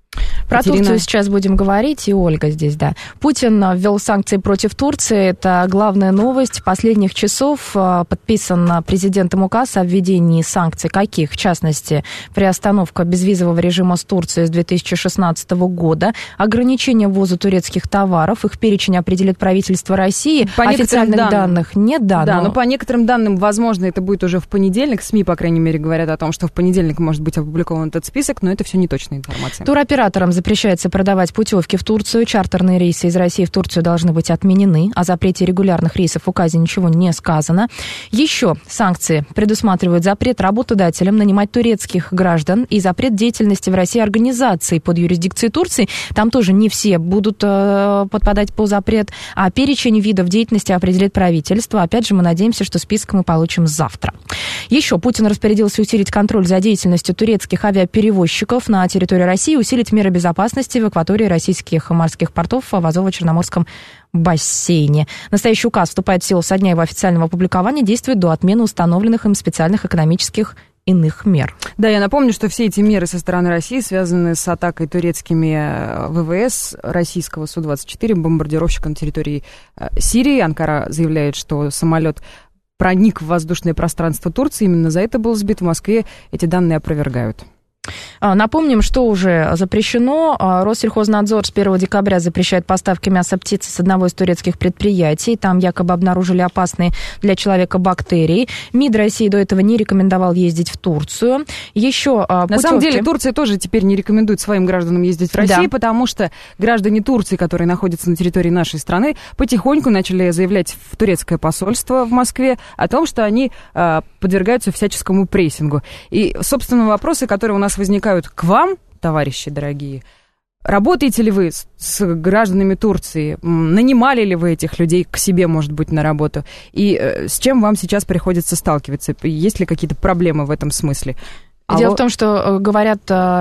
Про Екатерина... Турцию сейчас будем говорить, и Ольга здесь, да. Путин ввел санкции против Турции. Это главная новость последних часов. Подписан президентом указ о введении санкций. Каких? В частности, приостановка безвизового режима с Турцией с две тысячи шестнадцатого года, ограничение ввоза турецких товаров, их перечень определит правительство России. По официальных данным, данных нет, да. Да, но... но по некоторым данным, возможно, это будет уже в понедельник. СМИ, по крайней мере, говорят о том, что в понедельник может быть опубликован этот список, но это все неточная информация. Туроператорам запрещается продавать путевки в Турцию. Чартерные рейсы из России в Турцию должны быть отменены. О запрете регулярных рейсов в указе ничего не сказано. Еще санкции предусматривают запрет работодателям нанимать турецких граждан и запрет деятельности в России организаций под юрисдикцией Турции. Там тоже не все будут э, подпадать под запрет. А перечень видов деятельности определит правительство. Опять же, мы надеемся, что список мы получим завтра. Еще Путин распорядился усилить контроль за деятельностью турецких авиаперевозчиков на территории России, усилить меры безопасности в акватории российских морских портов в Азово-Черноморском бассейне. Настоящий указ вступает в силу со дня его официального опубликования, действует до отмены установленных им специальных экономических иных мер. Да, я напомню, что все эти меры со стороны России связаны с атакой турецкими ВВС российского Су двадцать четыре, бомбардировщика на территории Сирии. Анкара заявляет, что самолет проник в воздушное пространство Турции, именно за это был сбит. В Москве эти данные опровергают. Напомним, что уже запрещено. Россельхознадзор с первого декабря запрещает поставки мяса птицы с одного из турецких предприятий. Там якобы обнаружили опасные для человека бактерии. МИД России до этого не рекомендовал ездить в Турцию. Еще путевки... На самом деле Турция тоже теперь не рекомендует своим гражданам ездить в Россию, да. Потому что граждане Турции, которые находятся на территории нашей страны, потихоньку начали заявлять в турецкое посольство в Москве о том, что они э, подвергаются всяческому прессингу. И, собственно, вопросы, которые у нас возникают к вам, товарищи дорогие. Работаете ли вы с, с гражданами Турции? Нанимали ли вы этих людей к себе, может быть, на работу? И э, с чем вам сейчас приходится сталкиваться? Есть ли какие-то проблемы в этом смысле? Дело Алло. в том, что, говорят,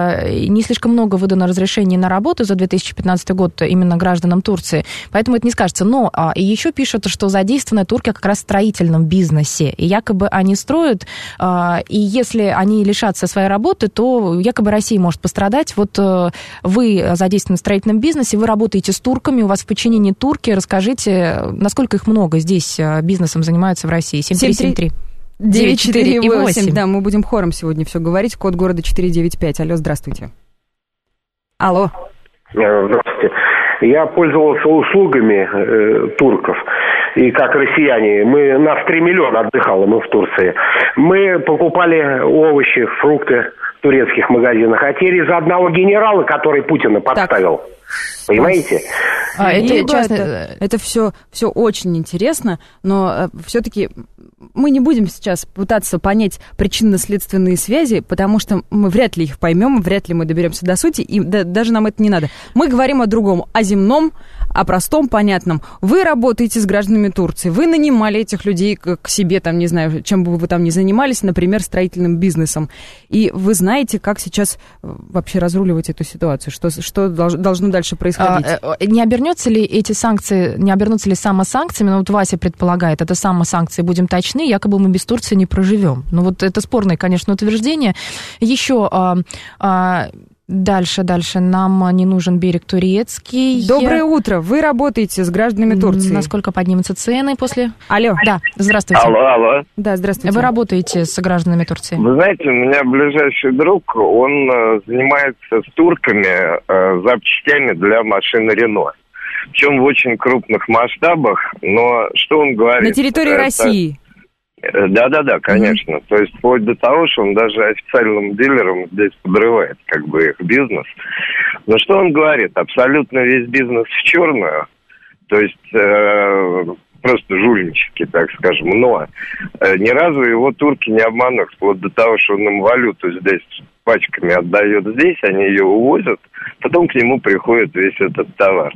не слишком много выдано разрешений на работу за две тысячи пятнадцатый год именно гражданам Турции, поэтому это не скажется. Но и еще пишут, что задействованы турки как раз в строительном бизнесе, и якобы они строят, и если они лишатся своей работы, то якобы Россия может пострадать. Вот вы задействованы в строительном бизнесе, вы работаете с турками, у вас в подчинении турки, расскажите, насколько их много здесь бизнесом занимаются в России? семь три семь три девять четыре восемь. Да, мы будем хором сегодня все говорить. Код города четыре девять пять. Алло, здравствуйте. Алло. Здравствуйте. Я пользовался услугами э, турков. И как россияне, мы, нас три миллиона отдыхало, мы в Турции. Мы покупали овощи, фрукты в турецких магазинах. А теперь из-за одного генерала, который Путина подставил. Так. Понимаете? А, это, часто, это, это все, все очень интересно, но все-таки мы не будем сейчас пытаться понять причинно-следственные связи, потому что мы вряд ли их поймем, вряд ли мы доберемся до сути, и да, даже нам это не надо. Мы говорим о другом, о земном, о простом, понятном. Вы работаете с гражданами Турции, вы нанимали этих людей к себе, там, не знаю, чем бы вы там ни занимались, например, строительным бизнесом, и вы знаете, как сейчас вообще разруливать эту ситуацию, что, что должно дальше происходить. А, не обернется ли эти санкции, не обернутся ли самосанкциями? Ну, вот Вася предполагает, это самосанкции, будем точны, якобы мы без Турции не проживем. Ну, вот это спорное, конечно, утверждение. Еще а, а, дальше, дальше. Нам не нужен берег турецкий. Доброе утро. Вы работаете с гражданами Турции. Насколько поднимутся цены после... Алло. Да, здравствуйте. Алло, алло. Да, здравствуйте. Вы работаете с гражданами Турции? Вы знаете, у меня ближайший друг, он э, занимается с турками э, запчастями для машины Рено. Причем в очень крупных масштабах, но что он говорит? На территории это... России? Да-да-да, конечно. Mm-hmm. То есть вплоть до того, что он даже официальным дилерам здесь подрывает как бы их бизнес. Но что он говорит? Абсолютно весь бизнес в черную. То есть э, просто жульнички, так скажем. Но э, ни разу его турки не обманут. Вплоть до того, что он им валюту здесь пачками отдает здесь, они ее увозят, потом к нему приходит весь этот товар.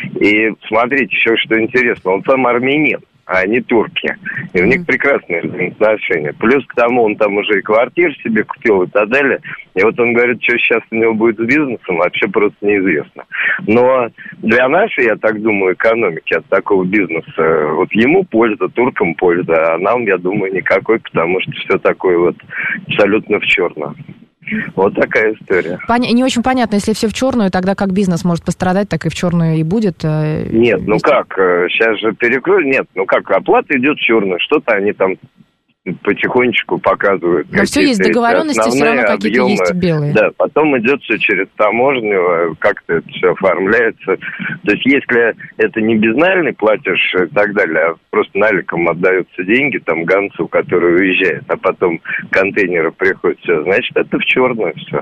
И смотрите, еще что интересно, он сам армянин, а они турки. И у них прекрасные взаимоотношения. Плюс к тому, он там уже и квартиру себе купил и так далее. И вот он говорит, что сейчас у него будет с бизнесом, вообще просто неизвестно. Но для нашей, я так думаю, экономики от такого бизнеса, вот ему польза, туркам польза, а нам, я думаю, никакой, потому что все такое вот абсолютно в черном. Вот такая история. Поня- не очень понятно, если все в черную, тогда как бизнес может пострадать, так и в черную и будет. Нет, ну как, сейчас же перекроют, нет, ну как, оплата идет в черную, что-то они там потихонечку показывают. Но все есть договоренности, все равно какие-то объемы. Есть белые. Да, потом идет все через таможню, как-то это все оформляется. То есть если это не безнальный платеж и так далее, а просто наликом отдаются деньги там гонцу, который уезжает, а потом контейнеры приходят, все, значит, это в черную все.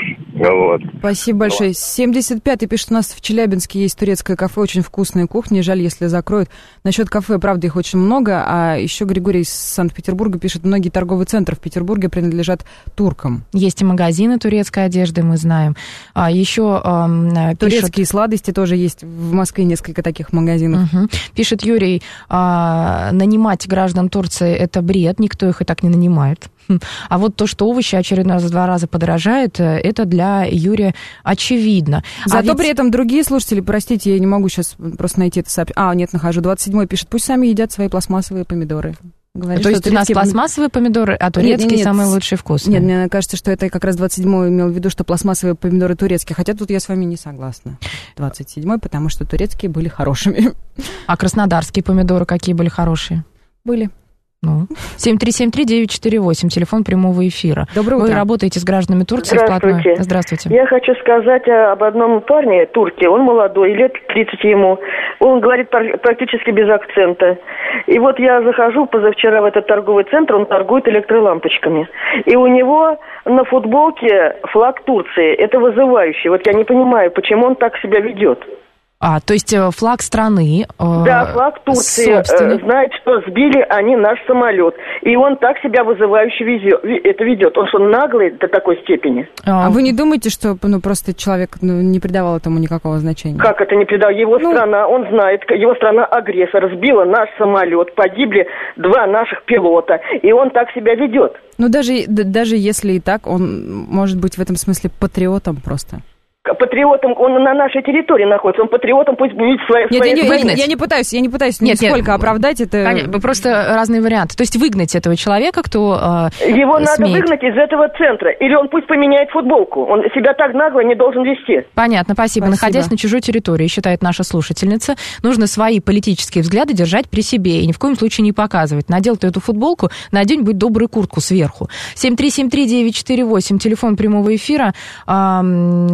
Вот. Спасибо большое. семьдесят пятый пишет, у нас в Челябинске есть турецкое кафе, очень вкусная кухня, жаль, если закроют. Насчет кафе, правда, их очень много, а еще Григорий из Санкт-Петербурга пишет, многие торговые центры в Петербурге принадлежат туркам. Есть и магазины турецкой одежды, мы знаем. А еще э, турецкие пишет... сладости тоже есть. В Москве несколько таких магазинов. Угу. Пишет Юрий, э, нанимать граждан Турции – это бред, никто их и так не нанимает. А вот то, что овощи очередной раз в два раза подорожают, это для Юрия очевидно. Зато а ведь... при этом другие слушатели, простите, я не могу сейчас просто найти это сообщение. А, нет, нахожу. двадцать седьмой пишет, пусть сами едят свои пластмассовые помидоры. Говорит, то есть у нас пластмассовые помидоры, а турецкие нет, нет, нет. самые лучшие вкусные. Нет, мне кажется, что это как раз двадцать седьмой имел в виду, что пластмассовые помидоры турецкие. Хотя тут я с вами не согласна. двадцать седьмой, потому что турецкие были хорошими. А краснодарские помидоры какие были хорошие? Были. Ну, семь три семь три девять четыре восемь, телефон прямого эфира. Доброе утро. Вы работаете с гражданами Турции Здравствуйте. вплотную. Здравствуйте. Я хочу сказать об одном парне, турке. Он молодой, лет тридцать ему. Он говорит практически без акцента. И вот я захожу позавчера в этот торговый центр, он торгует электролампочками. И у него на футболке флаг Турции. Это вызывающе. Вот я не понимаю, почему он так себя ведет. А, то есть флаг страны. Э, да, флаг Турции собственно... э, знает, что сбили они наш самолет. И он так себя вызывающе везет, это ведет. Он что, наглый до такой степени? А, а вы не думаете, что ну, просто человек ну, не придавал этому никакого значения? Как это не придал? Его ну... страна, он знает, его страна агрессор, сбила наш самолет, погибли два наших пилота. И он так себя ведет. Ну, даже, даже если и так, он может быть в этом смысле патриотом просто. Патриотом, он на нашей территории находится, он патриотом пусть будет своей... Нет, своей... Я, я, я не пытаюсь, я не пытаюсь нет, нисколько нет, оправдать это... Понятно, просто разные варианты. То есть выгнать этого человека, кто э, Его смеет. Надо выгнать из этого центра, или он пусть поменяет футболку, он себя так нагло не должен вести. Понятно, спасибо. спасибо. Находясь на чужой территории, считает наша слушательница, нужно свои политические взгляды держать при себе и ни в коем случае не показывать. Надел ты эту футболку, надень, будь добрую, куртку сверху. семь три семь три девять четыре восемь, телефон прямого эфира. А,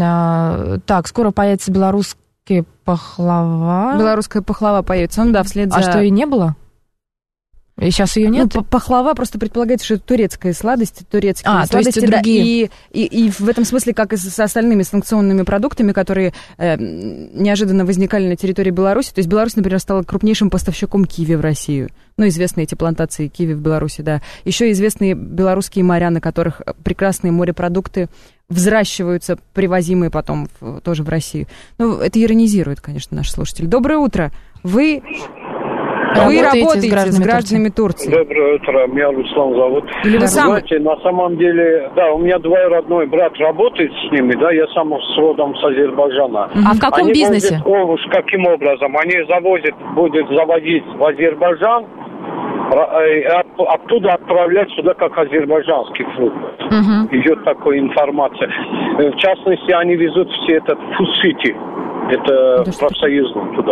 а, так, скоро появится белорусская пахлава. Белорусская пахлава появится, ну да, вслед за... А что, и не было? И сейчас ее нет? Ну, пахлава просто предполагается, что это турецкая сладость, турецкие а, сладости, то есть другие... да, и, и, и в этом смысле, как и с остальными санкционными продуктами, которые э, неожиданно возникали на территории Беларуси. То есть Беларусь, например, стала крупнейшим поставщиком киви в Россию. Ну, известны эти плантации киви в Беларуси, да. Еще известные белорусские моря, на которых прекрасные морепродукты взращиваются, привозимые потом в, тоже в Россию. Ну, это иронизирует, конечно, наш слушатель. Доброе утро. Вы... Вы работаете, работаете с гражданами, с гражданами Турции. Турции. Доброе утро, меня Руслан зовут. Или вы сам? Знаете, на самом деле, да, у меня двоюродной брат работает с ними, да, я сам с родом с Азербайджана. А в каком Они бизнесе? Возят овощ, каким образом? Они завозят, будут заводить в Азербайджан, оттуда отправлять сюда как азербайджанский фрукт. Угу. Идет такая информация. В частности, они везут все этот фуд-сити. Это да профсоюзным туда.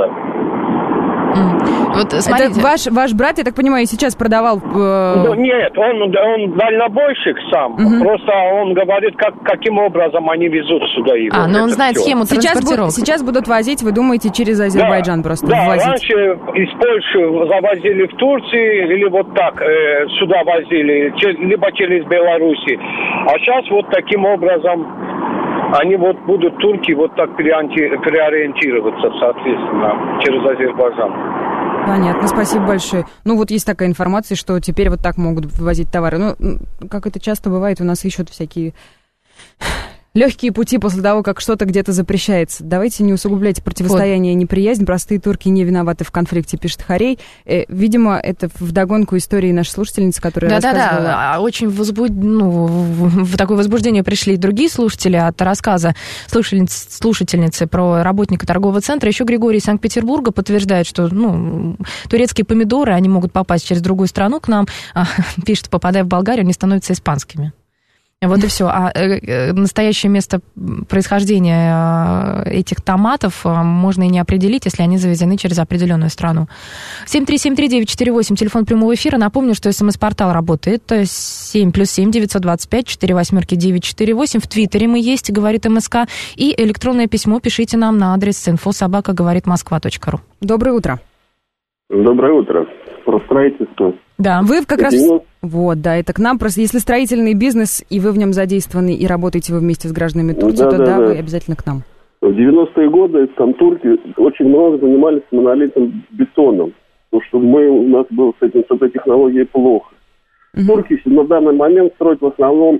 Вот, смотрите. Это ваш, ваш брат, я так понимаю, сейчас продавал... Э... Ну, нет, он, он дальнобойщик сам. Угу. Просто он говорит, как, каким образом они везут сюда его. А, но он знает все. схему транспортировки. Сейчас, сейчас будут возить, вы думаете, через Азербайджан да, просто да, ввозить? Раньше из Польши завозили в Турции, или вот так э, сюда возили, либо через Белоруссию. А сейчас вот таким образом... Они вот будут, турки, вот так переориентироваться, соответственно, через Азербайджан. Понятно, спасибо большое. Ну, вот есть такая информация, что теперь вот так могут вывозить товары. Ну, как это часто бывает, у нас ищут всякие легкие пути после того, как что-то где-то запрещается. Давайте не усугубляйте противостояние и неприязнь. Простые турки не виноваты в конфликте, пишет Харей. Э, видимо, это вдогонку истории нашей слушательницы, которая да, рассказывала... Да-да-да, очень возбуд... ну, в такое возбуждение пришли другие слушатели от рассказа слушательницы, слушательницы про работника торгового центра. Еще Григорий из Санкт-Петербурга подтверждает, что ну, турецкие помидоры, они могут попасть через другую страну к нам. А, пишет, попадая в Болгарию, они становятся испанскими. Вот и все. А э, настоящее место происхождения э, этих томатов э, можно и не определить, если они завезены через определенную страну. семь три семь три девять четыре восемь, телефон прямого эфира. Напомню, что СМС-портал работает. семь плюс семь девятьсот двадцать пять четыре восьмерки девять четыре восемь. В Твиттере мы есть, говорит МСК. И электронное письмо пишите нам на адрес инфо собака говорит москва точка ру. Доброе утро. Доброе утро. Про строительство. Да, вы как раз... девяносто Вот, да, это к нам просто... Если строительный бизнес, и вы в нем задействованы, и работаете вы вместе с гражданами Турции, да, то да, да, да, вы обязательно к нам. В девяностые годы там турки очень много занимались монолитным бетоном. Потому что мы, у нас было с этим, с этой технологией плохо. Mm-hmm. Турки на данный момент строят в основном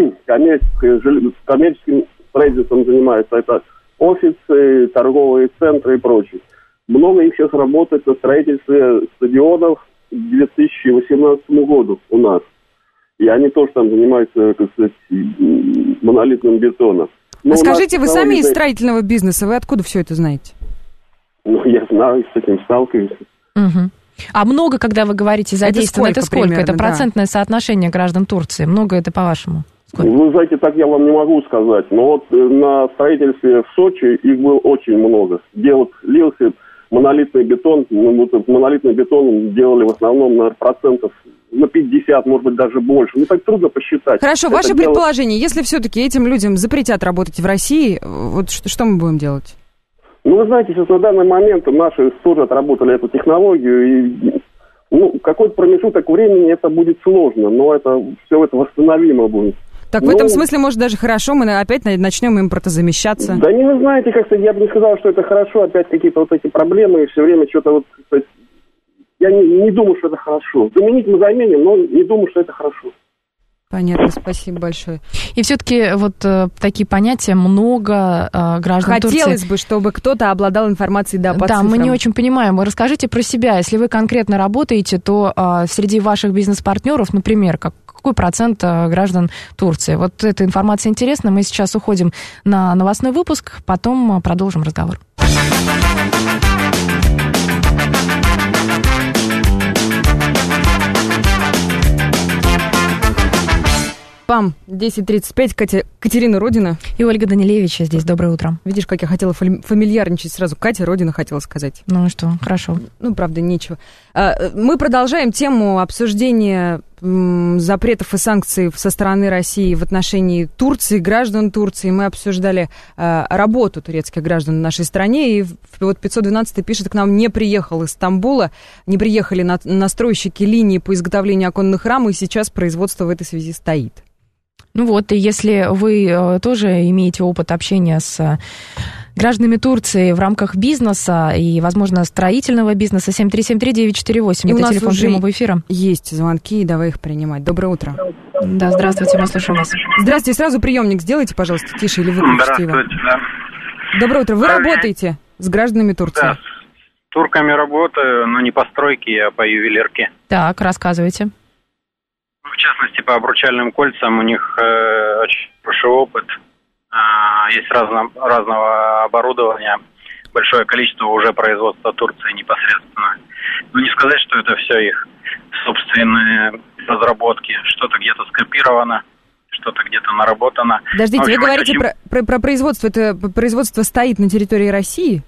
коммерческим строительством занимаются. Это офисы, торговые центры и прочее. Много их сейчас работает на строительстве стадионов к две тысячи восемнадцатому году у нас. И они тоже там занимаются, как сказать, монолитным бетоном. Но а скажите, вы сами из знаете, строительного бизнеса, вы откуда все это знаете? Ну, я знаю, с этим сталкиваюсь. Угу. А много, когда вы говорите задействовано, это сколько? Это, сколько? Примерно, это процентное да. соотношение граждан Турции? Много это, по-вашему? Сколько? Вы знаете, так я вам не могу сказать. Но вот на строительстве в Сочи их было очень много. Делал, лился монолитный бетон. Ну, вот монолитный бетон делали в основном на процентов на пятьдесят, может быть, даже больше. Ну, так трудно посчитать. Хорошо, это ваше дело... предположение, если все-таки этим людям запретят работать в России, вот что, что мы будем делать? Ну, вы знаете, сейчас на данный момент наши тоже отработали эту технологию, и ну, какой-то промежуток времени это будет сложно, но это все это восстановимо будет. Так ну, в этом смысле, может, даже хорошо, мы опять начнем импортозамещаться. Да не, вы знаете, как сказать, я бы не сказал, что это хорошо, опять какие-то вот эти проблемы, и все время что-то вот, кстати, я не, не думаю, что это хорошо. Заменить мы заменим, но не думаю, что это хорошо. Понятно, спасибо большое. И все-таки вот э, такие понятия много э, граждан Турции. Хотелось бы, чтобы кто-то обладал информацией, да, по Да, цифрам. мы не очень понимаем. Расскажите про себя. Если вы конкретно работаете, то э, среди ваших бизнес-партнеров, например, как, какой процент э, граждан Турции? Вот эта информация интересна. Мы сейчас уходим на новостной выпуск, потом продолжим разговор. Пам, десять тридцать пять, Катя, Катерина Родина. И Ольга Данилевич здесь. Доброе утро. Видишь, как я хотела фамильярничать сразу. Катя Родина хотела сказать. Ну что, хорошо. Ну, правда, нечего. Мы продолжаем тему обсуждения запретов и санкций со стороны России в отношении Турции, граждан Турции. Мы обсуждали работу турецких граждан в нашей стране. И вот пятьсот двенадцать пишет, к нам не приехал из Стамбула, не приехали настройщики линии по изготовлению оконных рам, и сейчас производство в этой связи стоит. Ну вот, и если вы тоже имеете опыт общения с гражданами Турции в рамках бизнеса и, возможно, строительного бизнеса, семь три семь три девять четыре восемь, это телефон прямого эфира. Есть звонки, давай их принимать. Доброе утро. Да, здравствуйте, мы слушаем вас. Здравствуйте, сразу приемник сделайте, пожалуйста, тише или выключите его. Здравствуйте, да. Доброе утро, вы работаете с гражданами Турции? Да, с турками работаю, но не по стройке, а по ювелирке. Так, рассказывайте. В частности, по обручальным кольцам у них э, очень большой опыт. Э, есть разно, разного оборудования, большое количество уже производства Турции непосредственно. Но не сказать, что это все их собственные разработки. Что-то где-то скопировано, что-то где-то наработано. Подождите, общем, вы говорите очень... про, про, про производство. Это производство стоит на территории России?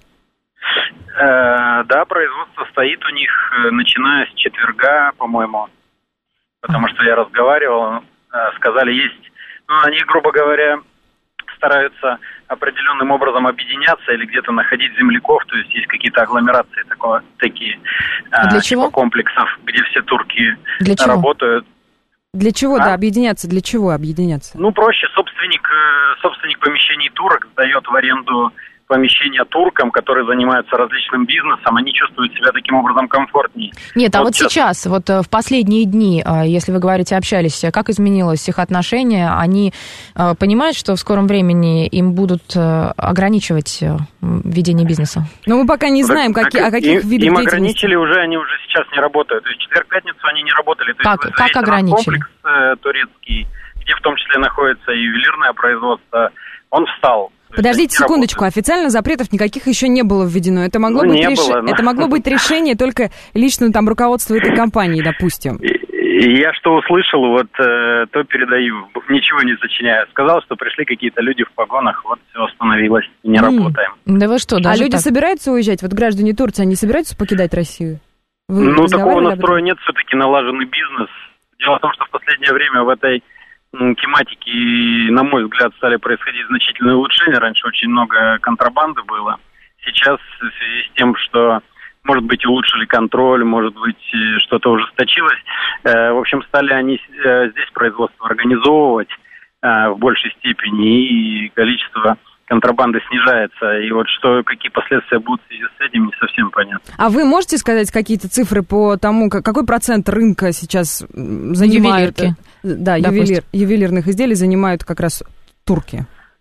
Э, да, производство стоит у них, начиная с четверга, по-моему. Потому что я разговаривал, сказали, есть, ну, они, грубо говоря, стараются определенным образом объединяться или где-то находить земляков, то есть есть какие-то агломерации такого, такие а для типа чего? комплексов, где все турки для работают. Для чего, а? да, объединяться? Для чего объединяться? Ну, проще, собственник, собственник помещений турок сдает в аренду помещения туркам, которые занимаются различным бизнесом, они чувствуют себя таким образом комфортнее. Нет, а вот, вот сейчас, сейчас, вот в последние дни, если вы говорите, общались, как изменилось их отношение? Они понимают, что в скором времени им будут ограничивать ведение бизнеса? Но мы пока не знаем, так, какие, так, о каких им, видах им деятельности. Ограничили уже, они уже сейчас не работают. То есть четверг-пятницу они не работали. То как есть, как ограничили? Комплекс э, турецкий, где в том числе находится и ювелирное производство, он встал. Подождите секундочку, официально запретов никаких еще не было введено. Это могло, ну, быть, реш... было, но... Это могло быть решение только лично там руководства этой компании, допустим. И я что услышал, вот э, то передаю, ничего не сочиняю. Сказал, что пришли какие-то люди в погонах, вот все остановилось, не mm. работаем. Да вы что, даже А люди так? собираются уезжать? Вот граждане Турции, они собираются покидать Россию? Вы ну, такого настроя нет, все-таки налаженный бизнес. Дело в том, что в последнее время в этой ну, тематике, на мой взгляд, стали происходить значительные улучшения. Раньше очень много контрабанды было. Сейчас в связи с тем, что, может быть, улучшили контроль, может быть, что-то ужесточилось, э, в общем, стали они э, здесь производство организовывать э, в большей степени, и количество контрабанды снижается. И вот что, какие последствия будут в связи с этим, не совсем понятно. А вы можете сказать какие-то цифры по тому, какой процент рынка сейчас занимают? Ювелирки. Да, ювелир, ювелирных изделий занимают как раз турки.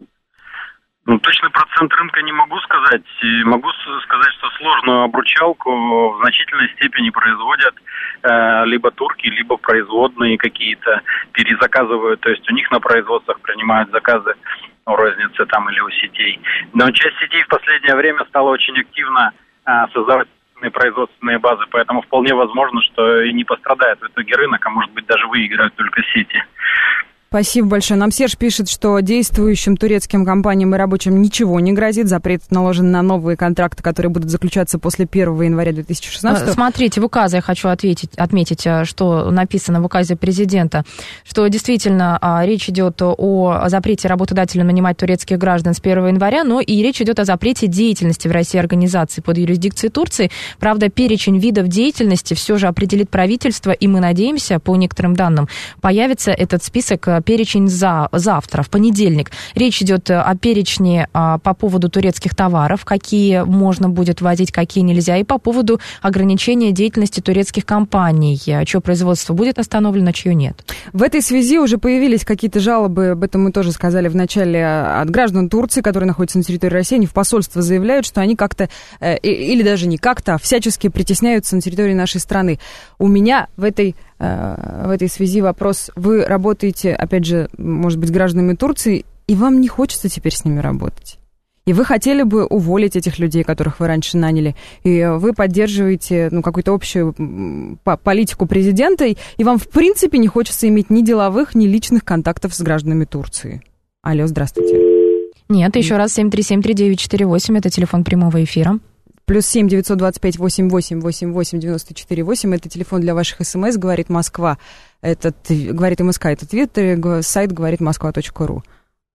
Ну, точный процент рынка не могу сказать. Могу сказать, что сложную обручалку в значительной степени производят э, либо турки, либо производные какие-то перезаказывают. То есть у них на производствах принимают заказы у розницы там или у сетей. Но часть сетей в последнее время стала очень активно э, создавать производственные базы, поэтому вполне возможно, что и не пострадает в итоге рынок, а может быть даже выиграют только сети. Спасибо большое. Нам Серж пишет, что действующим турецким компаниям и рабочим ничего не грозит. Запрет наложен на новые контракты, которые будут заключаться после первого января две тысячи шестнадцатого. Смотрите, в указе я хочу ответить, отметить, что написано в указе президента, что действительно речь идет о запрете работодателя нанимать турецких граждан с первого января, но и речь идет о запрете деятельности в России организации под юрисдикцией Турции. Правда, перечень видов деятельности все же определит правительство, и мы надеемся, по некоторым данным, появится этот список, перечень за, завтра, в понедельник. Речь идет о перечне а, по поводу турецких товаров, какие можно будет ввозить, какие нельзя, и по поводу ограничения деятельности турецких компаний, чье производство будет остановлено, чье нет. В этой связи уже появились какие-то жалобы, об этом мы тоже сказали в начале, от граждан Турции, которые находятся на территории России. Они в посольство заявляют, что они как-то, э, или даже не как-то, а всячески притесняются на территории нашей страны. У меня в этой в этой связи вопрос. Вы работаете, опять же, может быть, с гражданами Турции, и вам не хочется теперь с ними работать. И вы хотели бы уволить этих людей, которых вы раньше наняли. И вы поддерживаете ну, какую-то общую политику президента, и вам, в принципе, не хочется иметь ни деловых, ни личных контактов с гражданами Турции. Алло, здравствуйте. Нет, еще раз, семь три семь три девять четыре восемь, это телефон прямого эфира. Плюс семь девятьсот двадцать пять восемьдесят восемь восемьдесят восемь девяносто четыре восемь. Это телефон для ваших смс, говорит Москва. Это говорит МСК, это твиттер, сайт говорит москва точка ру.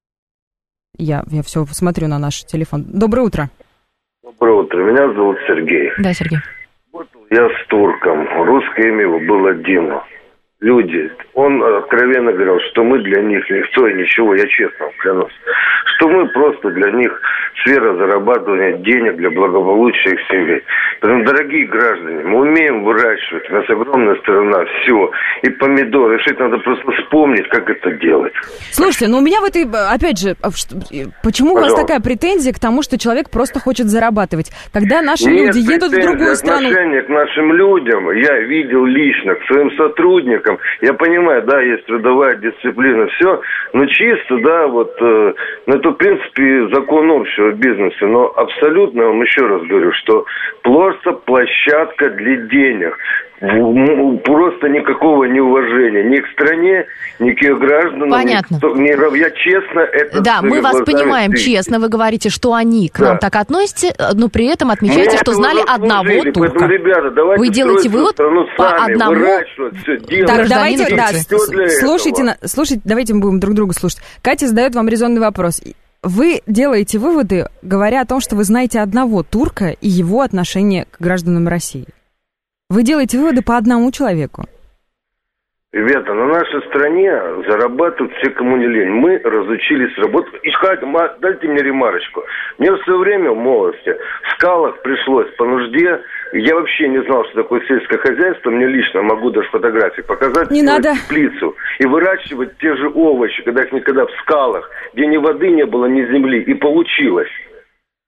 Я, я все смотрю на наш телефон. Доброе утро. Доброе утро. Меня зовут Сергей. Да, Сергей. Вот я с турком. Русское имя его было Дима. Люди, он откровенно говорил, что мы для них никто и ничего, я честно вам клянусь, что мы просто для них сфера зарабатывания денег для благополучия их семей. Поэтому, дорогие граждане, мы умеем выращивать, у нас огромная страна, все, и помидоры, все это надо просто вспомнить, как это делать. Слушайте, ну у меня в этой, опять же, почему Пожалуйста. У вас такая претензия к тому, что человек просто хочет зарабатывать? Когда наши Нет люди едут в другую страну... Отношение к нашим людям я видел лично, к своим сотрудникам. Я понимаю, да, есть трудовая дисциплина, все, но чисто, да, вот, э, ну, это, в принципе, закон общего бизнеса, но абсолютно, я вам еще раз говорю, что просто площадка для денег. Просто никакого неуважения ни к стране, ни к ее гражданам. Понятно. Ни, я честно это... Да, мы вас понимаем видите. Честно. Вы говорите, что они к да. нам так относятся, но при этом отмечаете, мы что знали одного турка. Поэтому, ребята, давайте вы делаете вывод по одному... Все, так, давайте, да, слушайте, на, слушайте, давайте мы будем друг друга слушать. Катя задает вам резонный вопрос. Вы делаете выводы, говоря о том, что вы знаете одного турка и его отношение к гражданам России. Вы делаете выводы по одному человеку. Ребята, на нашей стране зарабатывают все, кому не лень. Мы разучились работать. И, дайте мне ремарочку. Мне в свое время, в молодости, в скалах пришлось по нужде. Я вообще не знал, что такое сельское хозяйство. Мне лично могу даже фотографии показать. Не надо. Теплицу. И выращивать те же овощи, когда их никогда в скалах, где ни воды не было, ни земли. И получилось.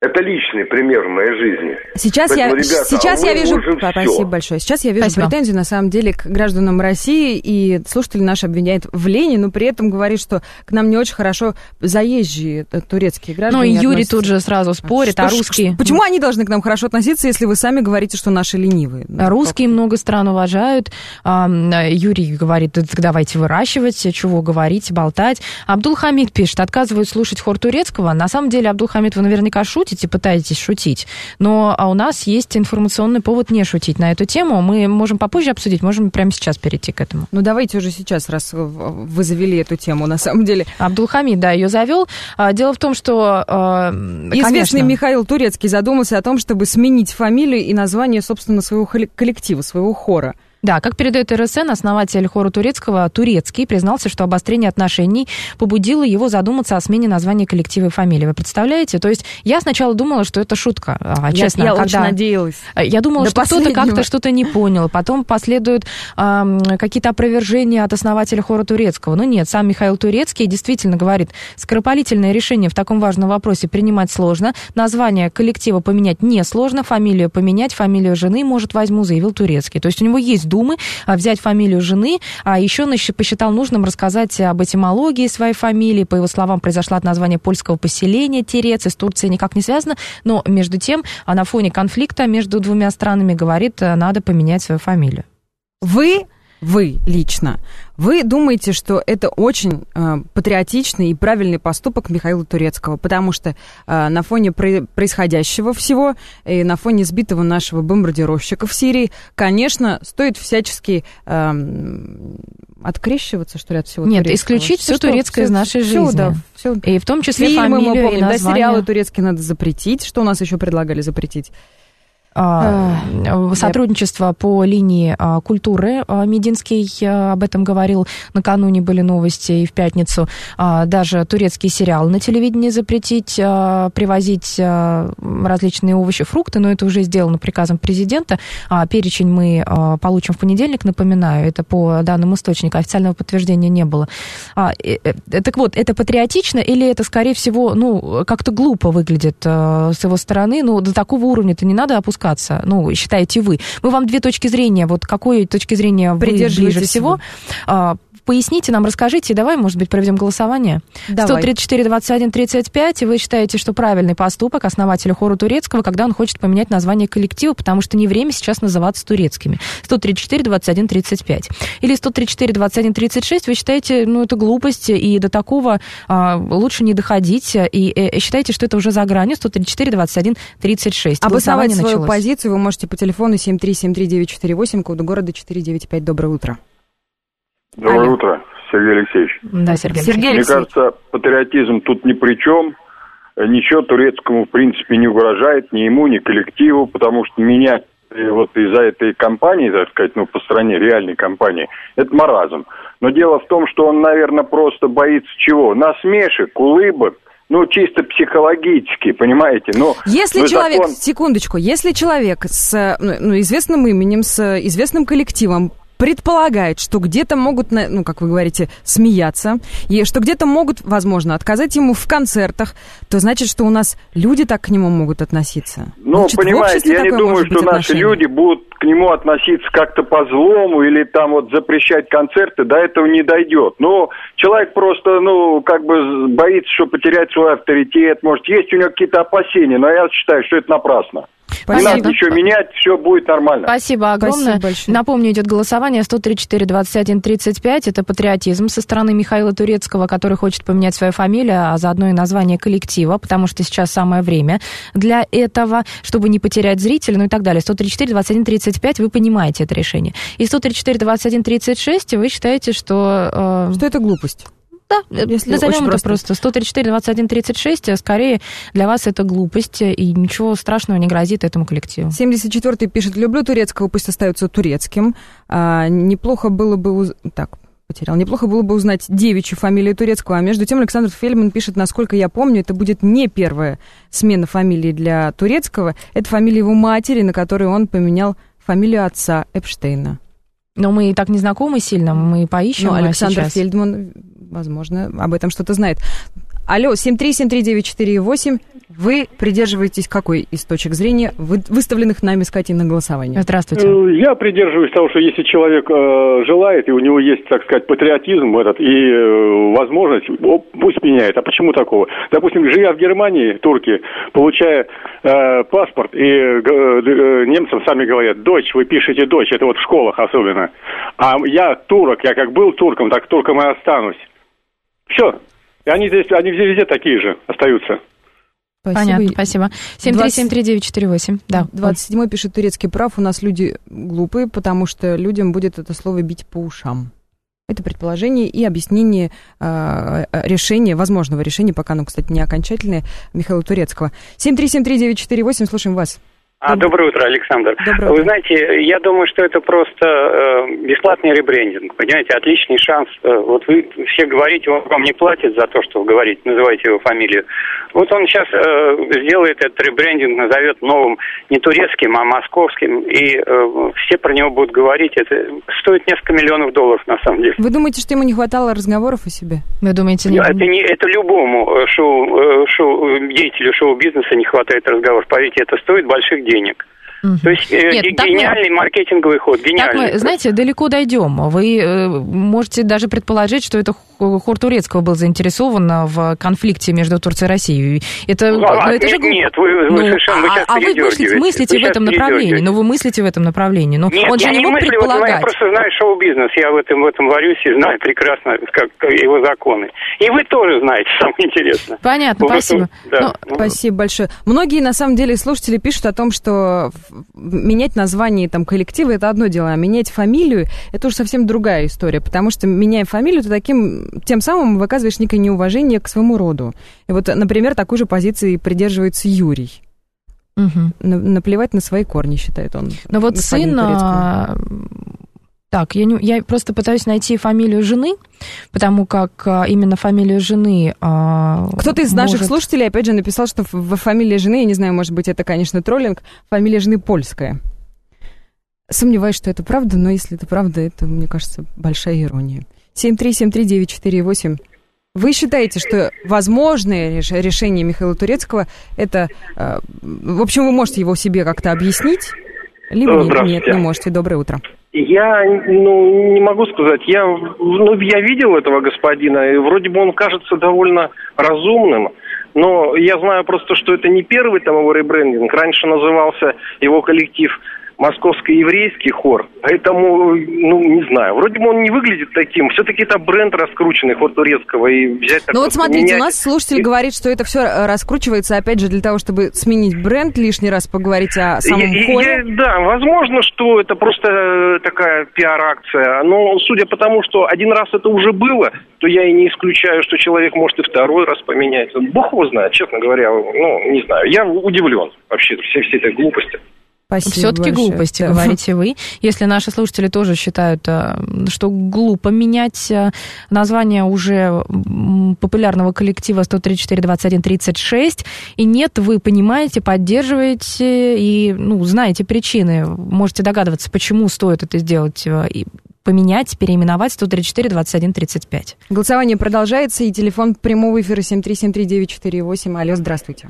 Это личный пример в моей жизни. Сейчас Поэтому, я, ребята, сейчас а я вижу... Спасибо всё. большое. Сейчас я вижу Спасибо. претензии, на самом деле, к гражданам России, и слушатели наши обвиняют в лени, но при этом говорит, что к нам не очень хорошо заезжие турецкие граждане. Ну и Юрий относятся. тут же сразу спорит, Что, а что, русские... что, почему они должны к нам хорошо относиться, если вы сами говорите, что наши ленивые? А русские много стран уважают. А, Юрий говорит, так давайте выращивать, чего говорить, болтать. Абдулхамид пишет, отказывают слушать хор турецкого. На самом деле, Абдулхамид, вы наверняка шутите, пытаетесь шутить. Но а у нас есть информационный повод не шутить на эту тему. Мы можем попозже обсудить, можем прямо сейчас перейти к этому. Ну, давайте уже сейчас, раз вы завели эту тему, на самом деле. Абдулхамид, да, ее завел. Дело в том, что... Известный конечно... Михаил Турецкий задумался о том, чтобы сменить фамилию и название, собственно, своего коллектива, своего хора. Да, как передает эр эс эн, основатель хора турецкого Турецкий признался, что обострение отношений побудило его задуматься о смене названия коллектива и фамилии. Вы представляете? То есть я сначала думала, что это шутка. А, честно, я я когда... очень надеялась. Я думала, До что последнего. кто-то как-то что-то не понял. Потом последуют а, какие-то опровержения от основателя хора турецкого. Но нет, сам Михаил Турецкий действительно говорит, скоропалительное решение в таком важном вопросе принимать сложно. Название коллектива поменять несложно, фамилию поменять, фамилию жены, может, возьму, заявил Турецкий. То есть у него есть Думы, взять фамилию жены, а еще он посчитал нужным рассказать об этимологии своей фамилии. По его словам, произошла от названия польского поселения Терец, с Турцией никак не связано, но между тем, на фоне конфликта между двумя странами, говорит, надо поменять свою фамилию. Вы, вы лично, вы думаете, что это очень э, патриотичный и правильный поступок Михаила Турецкого, потому что э, на фоне про- происходящего всего и на фоне сбитого нашего бомбардировщика в Сирии, конечно, стоит всячески э, открещиваться, что ли, от всего Нет, турецкого. исключить все, все турецкое все, из нашей все, жизни. Да, все. И в том числе фильмы фамилию мы помним, и да, название. сериалы турецкие надо запретить. Что у нас еще предлагали запретить? Сотрудничество по линии культуры. Мединский об этом говорил. Накануне были новости и в пятницу. Даже турецкий сериал на телевидении запретить, привозить различные овощи, фрукты, но это уже сделано приказом президента. Перечень мы получим в понедельник, напоминаю. Это по данным источника. Официального подтверждения не было. Так вот, это патриотично или это, скорее всего, ну, как-то глупо выглядит с его стороны? Ну, до такого уровня-то не надо опускаться. Ну, считаете вы. Мы вам две точки зрения, вот какой точки зрения вы ближе всего? А, поясните нам, расскажите, и давай, может быть, проведем голосование. Давай. сто тридцать четыре двадцать один тридцать пять, и вы считаете, что правильный поступок основателя хора турецкого, когда он хочет поменять название коллектива, потому что не время сейчас называться турецкими. сто тридцать четыре двадцать один тридцать пять. Или сто тридцать четыре двадцать один тридцать шесть, вы считаете, ну, это глупость, и до такого а, лучше не доходить, и, и считаете, что это уже за гранью. Сто тридцать четыре двадцать один тридцать шесть. Обосновать свою началось. позицию вы можете по телефону семь три семь три девять четыре восемь, коду города четыре девять пять. Доброе утро. Доброе Алло. утро, Сергей Алексеевич. Да, Сергей. Сергей Мне Алексеевич. кажется, патриотизм тут ни при чем. Ничего турецкому, в принципе, не угрожает ни ему, ни коллективу, потому что менять вот из-за этой компании, так сказать, ну, по стране, реальной компании, это маразм. Но дело в том, что он, наверное, просто боится чего? Насмешек, улыбок. Ну, чисто психологически, понимаете? Но, если но человек, закон... секундочку, если человек с ну, известным именем, с известным коллективом предполагает, что где-то могут, ну, как вы говорите, смеяться, и что где-то могут, возможно, отказать ему в концертах, то значит, что у нас люди так к нему могут относиться. Ну, значит, понимаете, я не думаю, что наши люди будут к нему относиться как-то по-злому или там вот запрещать концерты, до этого не дойдет. Но человек просто, ну, как бы боится, что потерять свой авторитет, может, есть у него какие-то опасения, но я считаю, что это напрасно. Спасибо. Не надо ничего менять, все будет нормально. Спасибо огромное. Спасибо. Напомню, идет голосование сто тридцать четыре двадцать один тридцать пять. Это патриотизм со стороны Михаила Турецкого, который хочет поменять свою фамилию, а заодно и название коллектива, потому что сейчас самое время для этого, чтобы не потерять зрителя, ну и так далее. сто тридцать четыре двадцать один тридцать пять, вы понимаете это решение. И сто тридцать четыре двадцать один тридцать шесть, вы считаете, что... Э... Что это глупость? Да, если назовем это просто. просто сто тридцать четыре двадцать один тридцать шесть, скорее для вас это глупость, и ничего страшного не грозит этому коллективу. семьдесят четвёртый пишет: люблю турецкого, пусть остается турецким. А, неплохо было бы... Уз... Так, потерял. Неплохо было бы узнать девичью фамилию турецкого. А между тем Александр Фельдман пишет: насколько я помню, это будет не первая смена фамилии для турецкого. Это фамилия его матери, на которой он поменял фамилию отца Эпштейна. Но мы и так не знакомы сильно, мы поищем. Ну, Александр сейчас. Фельдман, возможно, об этом что-то знает. Алло, семь три семь три девять четыре восемь. Вы придерживаетесь какой из точек зрения, вы, выставленных нами с Катей на голосование? Здравствуйте. Я придерживаюсь того, что если человек э, желает, и у него есть, так сказать, патриотизм этот, и э, возможность, о, пусть меняет. А почему такого? Допустим, живя в Германии, турки, получая э, паспорт, и э, э, немцам сами говорят, дочь, вы пишете дочь, это вот в школах особенно. А я турок, я как был турком, так турком и останусь. Все. И они здесь, они везде такие же остаются. Спасибо. Понятно, спасибо. семь три семь три девять четыре восемь. Да. двадцать седьмой пишет, турецкий прав, у нас люди глупые, потому что людям будет это слово бить по ушам. Это предположение и объяснение э, решения, возможного решения, пока оно, кстати, не окончательное, Михаила Турецкого. семь три семь три девять четыре восемь, слушаем вас. А, доброе утро, Александр. Доброе Вы утро. знаете, я думаю, что это просто э, бесплатный ребрендинг, понимаете, отличный шанс. Э, вот вы все говорите, он вам не платит за то, что вы говорите, называете его фамилию. Вот он сейчас э, сделает этот ребрендинг, назовет новым не турецким, а московским, и э, все про него будут говорить. Это стоит несколько миллионов долларов, на самом деле. Вы думаете, что ему не хватало разговоров о себе? Вы думаете, не... Это, не, это любому шоу, шоу, деятелю шоу-бизнеса не хватает разговоров. Поверьте, это стоит больших денег. денег. Uh-huh. То есть э, Нет, гениальный мы, маркетинговый ход, гениальный. Так мы, знаете, далеко дойдем. Вы э, можете даже предположить, что это хор турецкого был заинтересован в конфликте между Турцией и Россией. Это, ну, ну, а, это же... Нет, вы, вы ну, совершенно вы сейчас А, а вы мыслите, мыслите вы в этом направлении, но вы мыслите в этом направлении. Но Нет, он же я не не мог мыслю, предполагать. Вот, я просто знаю шоу-бизнес, я в этом, в этом варюсь и знаю прекрасно, как его законы. И вы тоже знаете, самое интересное. Понятно, вот спасибо. Это, да. ну, спасибо большое. Многие, на самом деле, слушатели пишут о том, что менять название там, коллектива – это одно дело, а менять фамилию – это уже совсем другая история, потому что, меняя фамилию, ты таким, тем самым выказываешь некое неуважение к своему роду. И вот, например, такой же позиции придерживается Юрий. Угу. Наплевать на свои корни, считает он. Но вот сын... Так, я, не, я просто пытаюсь найти фамилию жены, потому как именно фамилию жены... Кто-то из может... наших слушателей, опять же, написал, что в фамилии жены, я не знаю, может быть, это, конечно, троллинг, фамилия жены польская. Сомневаюсь, что это правда, но если это правда, это, мне кажется, большая ирония. семь три семь три девять четыре восемь. Вы считаете, что возможное решение Михаила Турецкого, это... В общем, вы можете его себе как-то объяснить? Либо нет, не можете. Доброе утро. Я, ну, не могу сказать. Я, ну, я видел этого господина, и вроде бы он кажется довольно разумным. Но я знаю просто, что это не первый там его ребрендинг. Раньше назывался его коллектив «Московско-еврейский хор». Поэтому, ну, не знаю. Вроде бы он не выглядит таким. Все-таки это бренд раскрученный хор турецкого. И взять ну вот смотрите, менять... у нас слушатель и... говорит, что это все раскручивается, опять же, для того, чтобы сменить бренд, лишний раз поговорить о самом я, хоре. Я, да, возможно, что это просто такая пиар-акция. Но судя по тому, что один раз это уже было, то я и не исключаю, что человек может и второй раз поменять. Бог его знает, честно говоря. Ну, не знаю. Я удивлен вообще всей, всей этой глупости. Спасибо Все-таки большое. Глупости, да. Говорите вы. Если наши слушатели тоже считают, что глупо менять название уже популярного коллектива сто тридцать четыре двадцать один тридцать шесть, и нет, вы понимаете, поддерживаете и, ну, знаете причины, можете догадываться, почему стоит это сделать и поменять, переименовать сто тридцать четыре двадцать один тридцать пять. Голосование продолжается, и телефон прямого эфира семь три семь три девять четыре восемь. Алло, здравствуйте.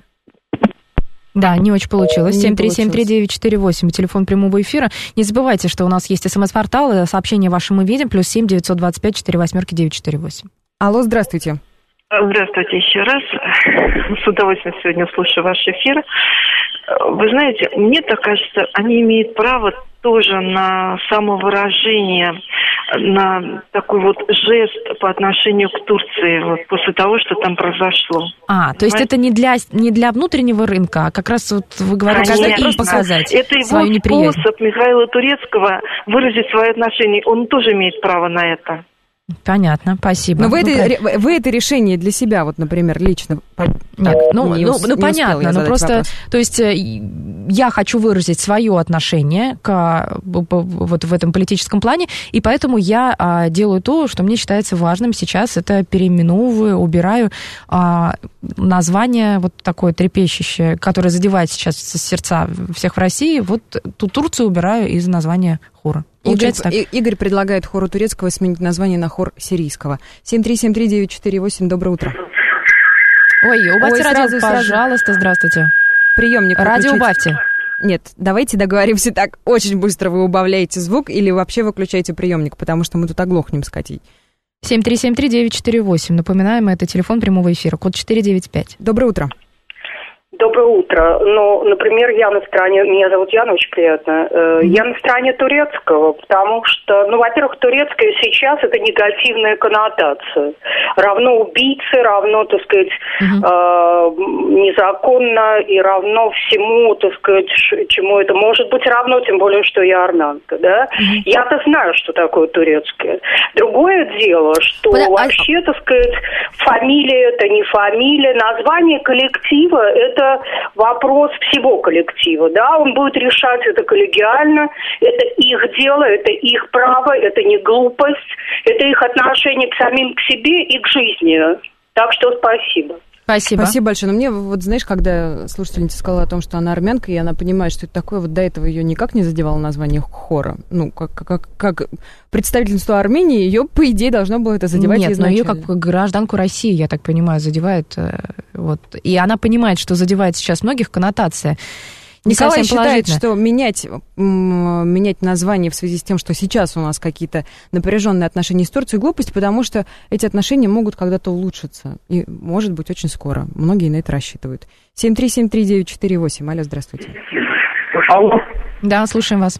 Да, не очень получилось. семь три семь три девять четыре восемь, телефон прямого эфира. Не забывайте, что у нас есть смс-портал, сообщение вашим мы видим, плюс семь девятьсот двадцать пять четыре восьмерки девять четыре восемь. Алло, здравствуйте. Здравствуйте еще раз. С удовольствием сегодня слушаю ваш эфир. Вы знаете, мне так кажется, они имеют право тоже на самовыражение, на такой вот жест по отношению к Турции, вот после того, что там произошло. А, то есть это не для, не для внутреннего рынка, а как раз вот вы говорите, что это показать это свою его неприязнь. Способ Михаила Турецкого выразить свои отношения, он тоже имеет право на это. Понятно, спасибо. Но вы, ну, это, вы это решение для себя, вот, например, лично... Нет, ну, не, ну, не ну понятно, но просто, вопрос. То есть я хочу выразить свое отношение к вот в этом политическом плане, и поэтому я а, делаю то, что мне считается важным сейчас, это переименовываю, убираю а, название вот такое трепещущее, которое задевает сейчас сердца всех в России, вот ту Турцию убираю из названия хора. Игорь, Игорь предлагает хору турецкого сменить название на хор сирийского. семь три семь три девять четыре восемь, доброе утро. Ой, убавьте Ой, радио, сразу, сразу. пожалуйста, здравствуйте. Приемник Радио выключите. убавьте. Нет, давайте договоримся так. Очень быстро вы убавляете звук или вообще выключаете приемник, потому что мы тут оглохнем с Катей. семь три семь три девять четыре восемь. Напоминаем, это телефон прямого эфира, код четыре девять пять. Доброе утро. Доброе утро. Ну, например, я на стороне, меня зовут Яна, очень приятно. Я на стороне турецкого, потому что, ну, во-первых, турецкое сейчас это негативная коннотация. Равно убийце, равно, так сказать, угу. э, незаконно и равно всему, так сказать, чему это может быть равно, тем более, что я армянка, да. Угу. Я-то знаю, что такое турецкое. Другое дело, что Под... вообще, так сказать, фамилия это не фамилия, название коллектива это вопрос всего коллектива, да, он будет решать это коллегиально, это их дело, это их право, это не глупость, это их отношение к самим к себе и к жизни. Так что спасибо. Спасибо. Спасибо большое. Но мне, вот знаешь, когда слушательница сказала о том, что она армянка, и она понимает, что это такое, вот до этого ее никак не задевало название хора. Ну, как, как, как представительство Армении, ее, по идее, должно было это задевать Нет, изначально. но ее как гражданку России, я так понимаю, задевает. Вот. И она понимает, что задевает сейчас многих коннотация. Не Николай считает, что менять, менять название в связи с тем, что сейчас у нас какие-то напряженные отношения с Турцией, глупость, потому что эти отношения могут когда-то улучшиться. И, может быть, очень скоро. Многие на это рассчитывают. семь три семь три девять четыре восемь. Алло, здравствуйте. Алло. Да, слушаем вас.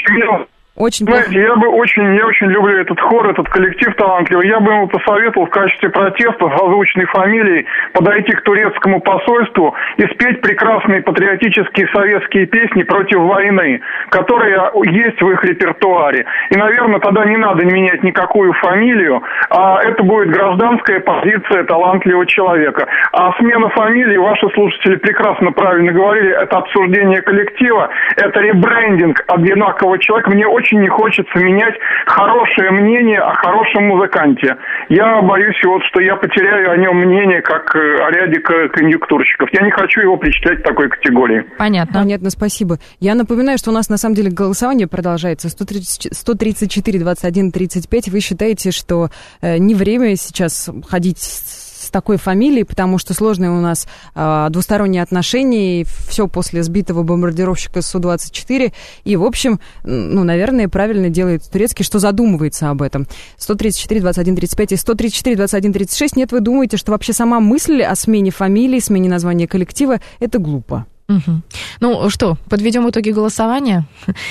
Очень Знаете, я бы очень, я очень люблю этот хор, этот коллектив талантливый. Я бы ему посоветовал в качестве протеста с озвученной фамилией подойти к турецкому посольству и спеть прекрасные патриотические советские песни против войны, которые есть в их репертуаре. И, наверное, тогда не надо менять никакую фамилию, а это будет гражданская позиция талантливого человека. А смена фамилии, ваши слушатели прекрасно правильно говорили, это обсуждение коллектива, это ребрендинг одинакового человека. Мне очень Очень не хочется менять хорошее мнение о хорошем музыканте. Я боюсь, вот, что я потеряю о нем мнение, как о ряде конъюнктурщиков. Я не хочу его причислять к такой категории. Понятно. Понятно, спасибо. Я напоминаю, что у нас на самом деле голосование продолжается. сто тридцать четыре двадцать один тридцать пять. Вы считаете, что э, не время сейчас ходить с такой фамилией, потому что сложные у нас э, двусторонние отношения, и все после сбитого бомбардировщика Су двадцать четыре. И, в общем, ну, наверное, правильно делает турецкий, что задумывается об этом. сто тридцать четыре двадцать один тридцать пять и сто тридцать четыре двадцать один тридцать шесть. Нет, вы думаете, что вообще сама мысль о смене фамилии, смене названия коллектива – это глупо? Угу. Ну что, подведем итоги голосования.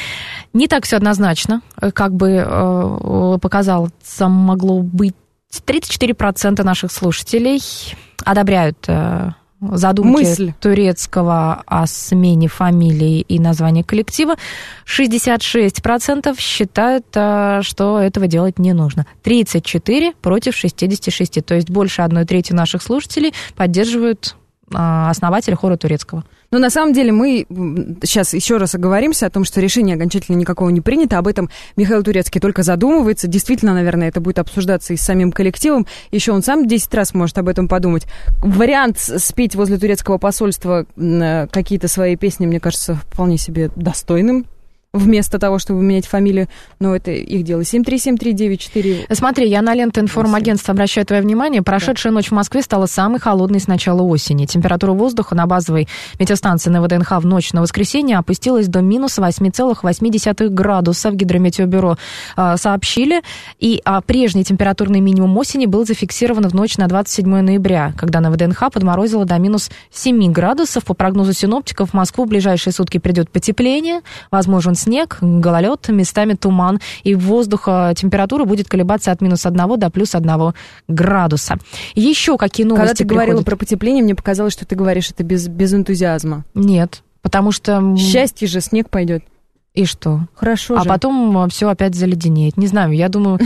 Не так все однозначно, как бы э, показалось, могло быть. тридцать четыре процента наших слушателей одобряют э, задумки Мысль. турецкого о смене фамилии и названия коллектива. шестьдесят шесть процентов считают, э, что этого делать не нужно. тридцать четыре против шестьдесят шесть. То есть больше одной трети наших слушателей поддерживают э, основателя хора турецкого. Но на самом деле мы сейчас еще раз оговоримся о том, что решение окончательно никакого не принято. Об этом Михаил Турецкий только задумывается. Действительно, наверное, это будет обсуждаться и с самим коллективом. Еще он сам десять раз может об этом подумать. Вариант спеть возле турецкого посольства какие-то свои песни, мне кажется, вполне себе достойным. Вместо того, чтобы менять фамилию, но это их дело. семь три семь три девять четыре. Смотри, я на ленты информагентства обращаю твое внимание. Прошедшая да. ночь в Москве стала самой холодной с начала осени. Температура воздуха на базовой метеостанции на ВДНХ в ночь на воскресенье опустилась до минус восемь целых восемь десятых градуса. В Гидрометеобюро э, сообщили. И а, прежний температурный минимум осени был зафиксирован в ночь на двадцать седьмое ноября, когда на ВДНХ подморозило до минус семь градусов. По прогнозу синоптиков, в Москву в ближайшие сутки придет потепление, возможен снег, гололед, местами туман, и воздуха температура будет колебаться от минус одного до плюс одного градуса. Еще какие новости Когда ты приходят? говорила про потепление, мне показалось, что ты говоришь это без, без энтузиазма. Нет, потому что... Счастье же, снег пойдет. И что? Хорошо а же. потом все опять заледенеет. Не знаю, я думаю...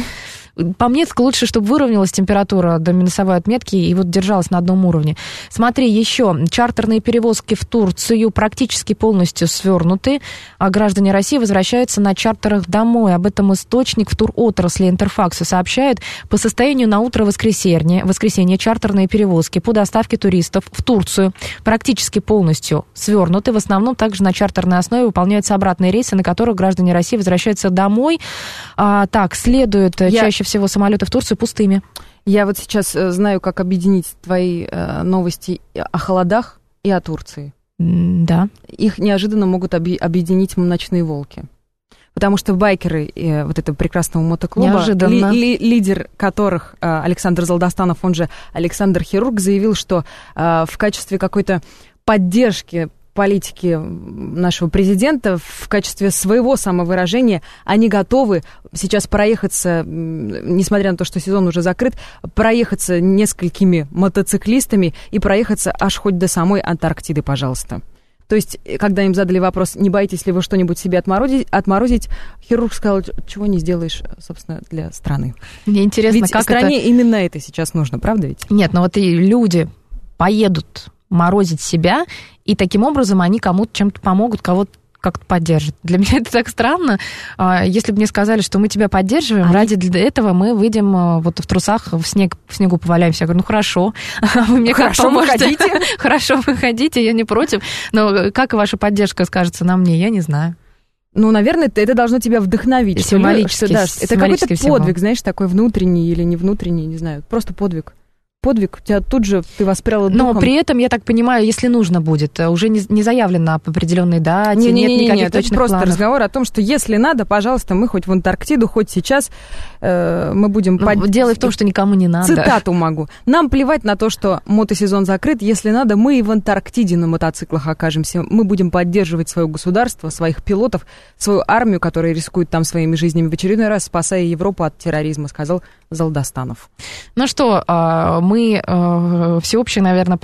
По мне, лучше, чтобы выровнялась температура до минусовой отметки и вот держалась на одном уровне. Смотри, еще чартерные перевозки в Турцию практически полностью свернуты, а граждане России возвращаются на чартерах домой. Об этом источник в туротрасли Интерфакса сообщает. По состоянию на утро воскресенья, воскресенье чартерные перевозки по доставке туристов в Турцию практически полностью свернуты. В основном также на чартерной основе выполняются обратные рейсы, на которых граждане России возвращаются домой. А, так, следует Я... чаще всего самолеты в Турцию пустыми. Я вот сейчас знаю, как объединить твои э, новости о холодах и о Турции. Да. Их неожиданно могут объ- объединить «Ночные волки». Потому что байкеры э, вот этого прекрасного мотоклуба, ли, ли, лидер которых э, Александр Залдастанов, он же Александр Хирург, заявил, что э, в качестве какой-то поддержки политики нашего президента, в качестве своего самовыражения, они готовы сейчас проехаться, несмотря на то, что сезон уже закрыт, проехаться несколькими мотоциклистами и проехаться аж хоть до самой Антарктиды, пожалуйста. То есть, когда им задали вопрос, не боитесь ли вы что-нибудь себе отморозить, отморозить, Хирург сказал, чего не сделаешь, собственно, для страны. Мне интересно, ведь как стране это... именно это сейчас нужно, правда ведь? Нет, но вот и люди поедут морозить себя, и таким образом они кому-то чем-то помогут, кого-то как-то поддержат. Для меня это так странно. Если бы мне сказали, что мы тебя поддерживаем, а ради для этого мы выйдем вот в трусах, в снег, в снегу поваляемся. Я говорю, ну хорошо, вы мне как поможете? Хорошо, выходите, я не против. Но как ваша поддержка скажется на мне, я не знаю. Ну, наверное, это должно тебя вдохновить. Символически. Что, да, это какой-то подвиг, знаешь, такой внутренний или не внутренний, не знаю, просто подвиг. Подвиг, тебя тут же, ты воспряла духом. Но при этом, я так понимаю, если нужно будет, уже не, не заявлено об определенной дате, не, не, нет не, никаких нет, точных это просто планов. Разговор о том, что если надо, пожалуйста, мы хоть в Антарктиду, хоть сейчас э, мы будем... Ну, под... Дело в том, что никому не надо. Цитату могу. Нам плевать на то, что мотосезон закрыт, если надо, мы и в Антарктиде на мотоциклах окажемся. Мы будем поддерживать свое государство, своих пилотов, свою армию, которая рискует там своими жизнями в очередной раз, спасая Европу от терроризма, сказал Залдастанов. Ну что, мы всеобще, наверное,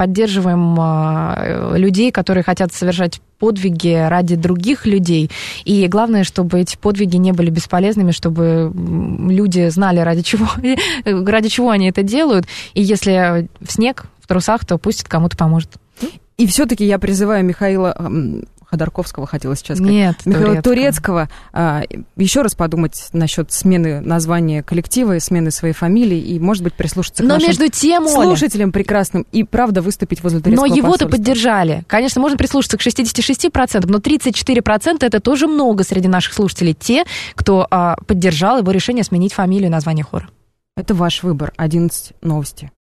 поддерживаем людей, которые хотят совершать подвиги ради других людей. И главное, чтобы эти подвиги не были бесполезными, чтобы люди знали, ради чего, ради чего они это делают. И если в снег, в трусах, то пусть это кому-то поможет. И все-таки я призываю Михаила... Ходорковского, хотела сейчас сказать. Нет, Михаила Турецкого. А, еще раз подумать насчет смены названия коллектива, смены своей фамилии, и, может быть, прислушаться к Но нашим между тем, слушателям прекрасным и, правда, выступить возле турецкого посольства. Но его-то посольства. поддержали. Конечно, можно прислушаться к шестьдесят шесть процентов, но тридцать четыре процента это тоже много среди наших слушателей. Те, кто а, поддержал его решение сменить фамилию и название хора. Это ваш выбор. одиннадцать новости.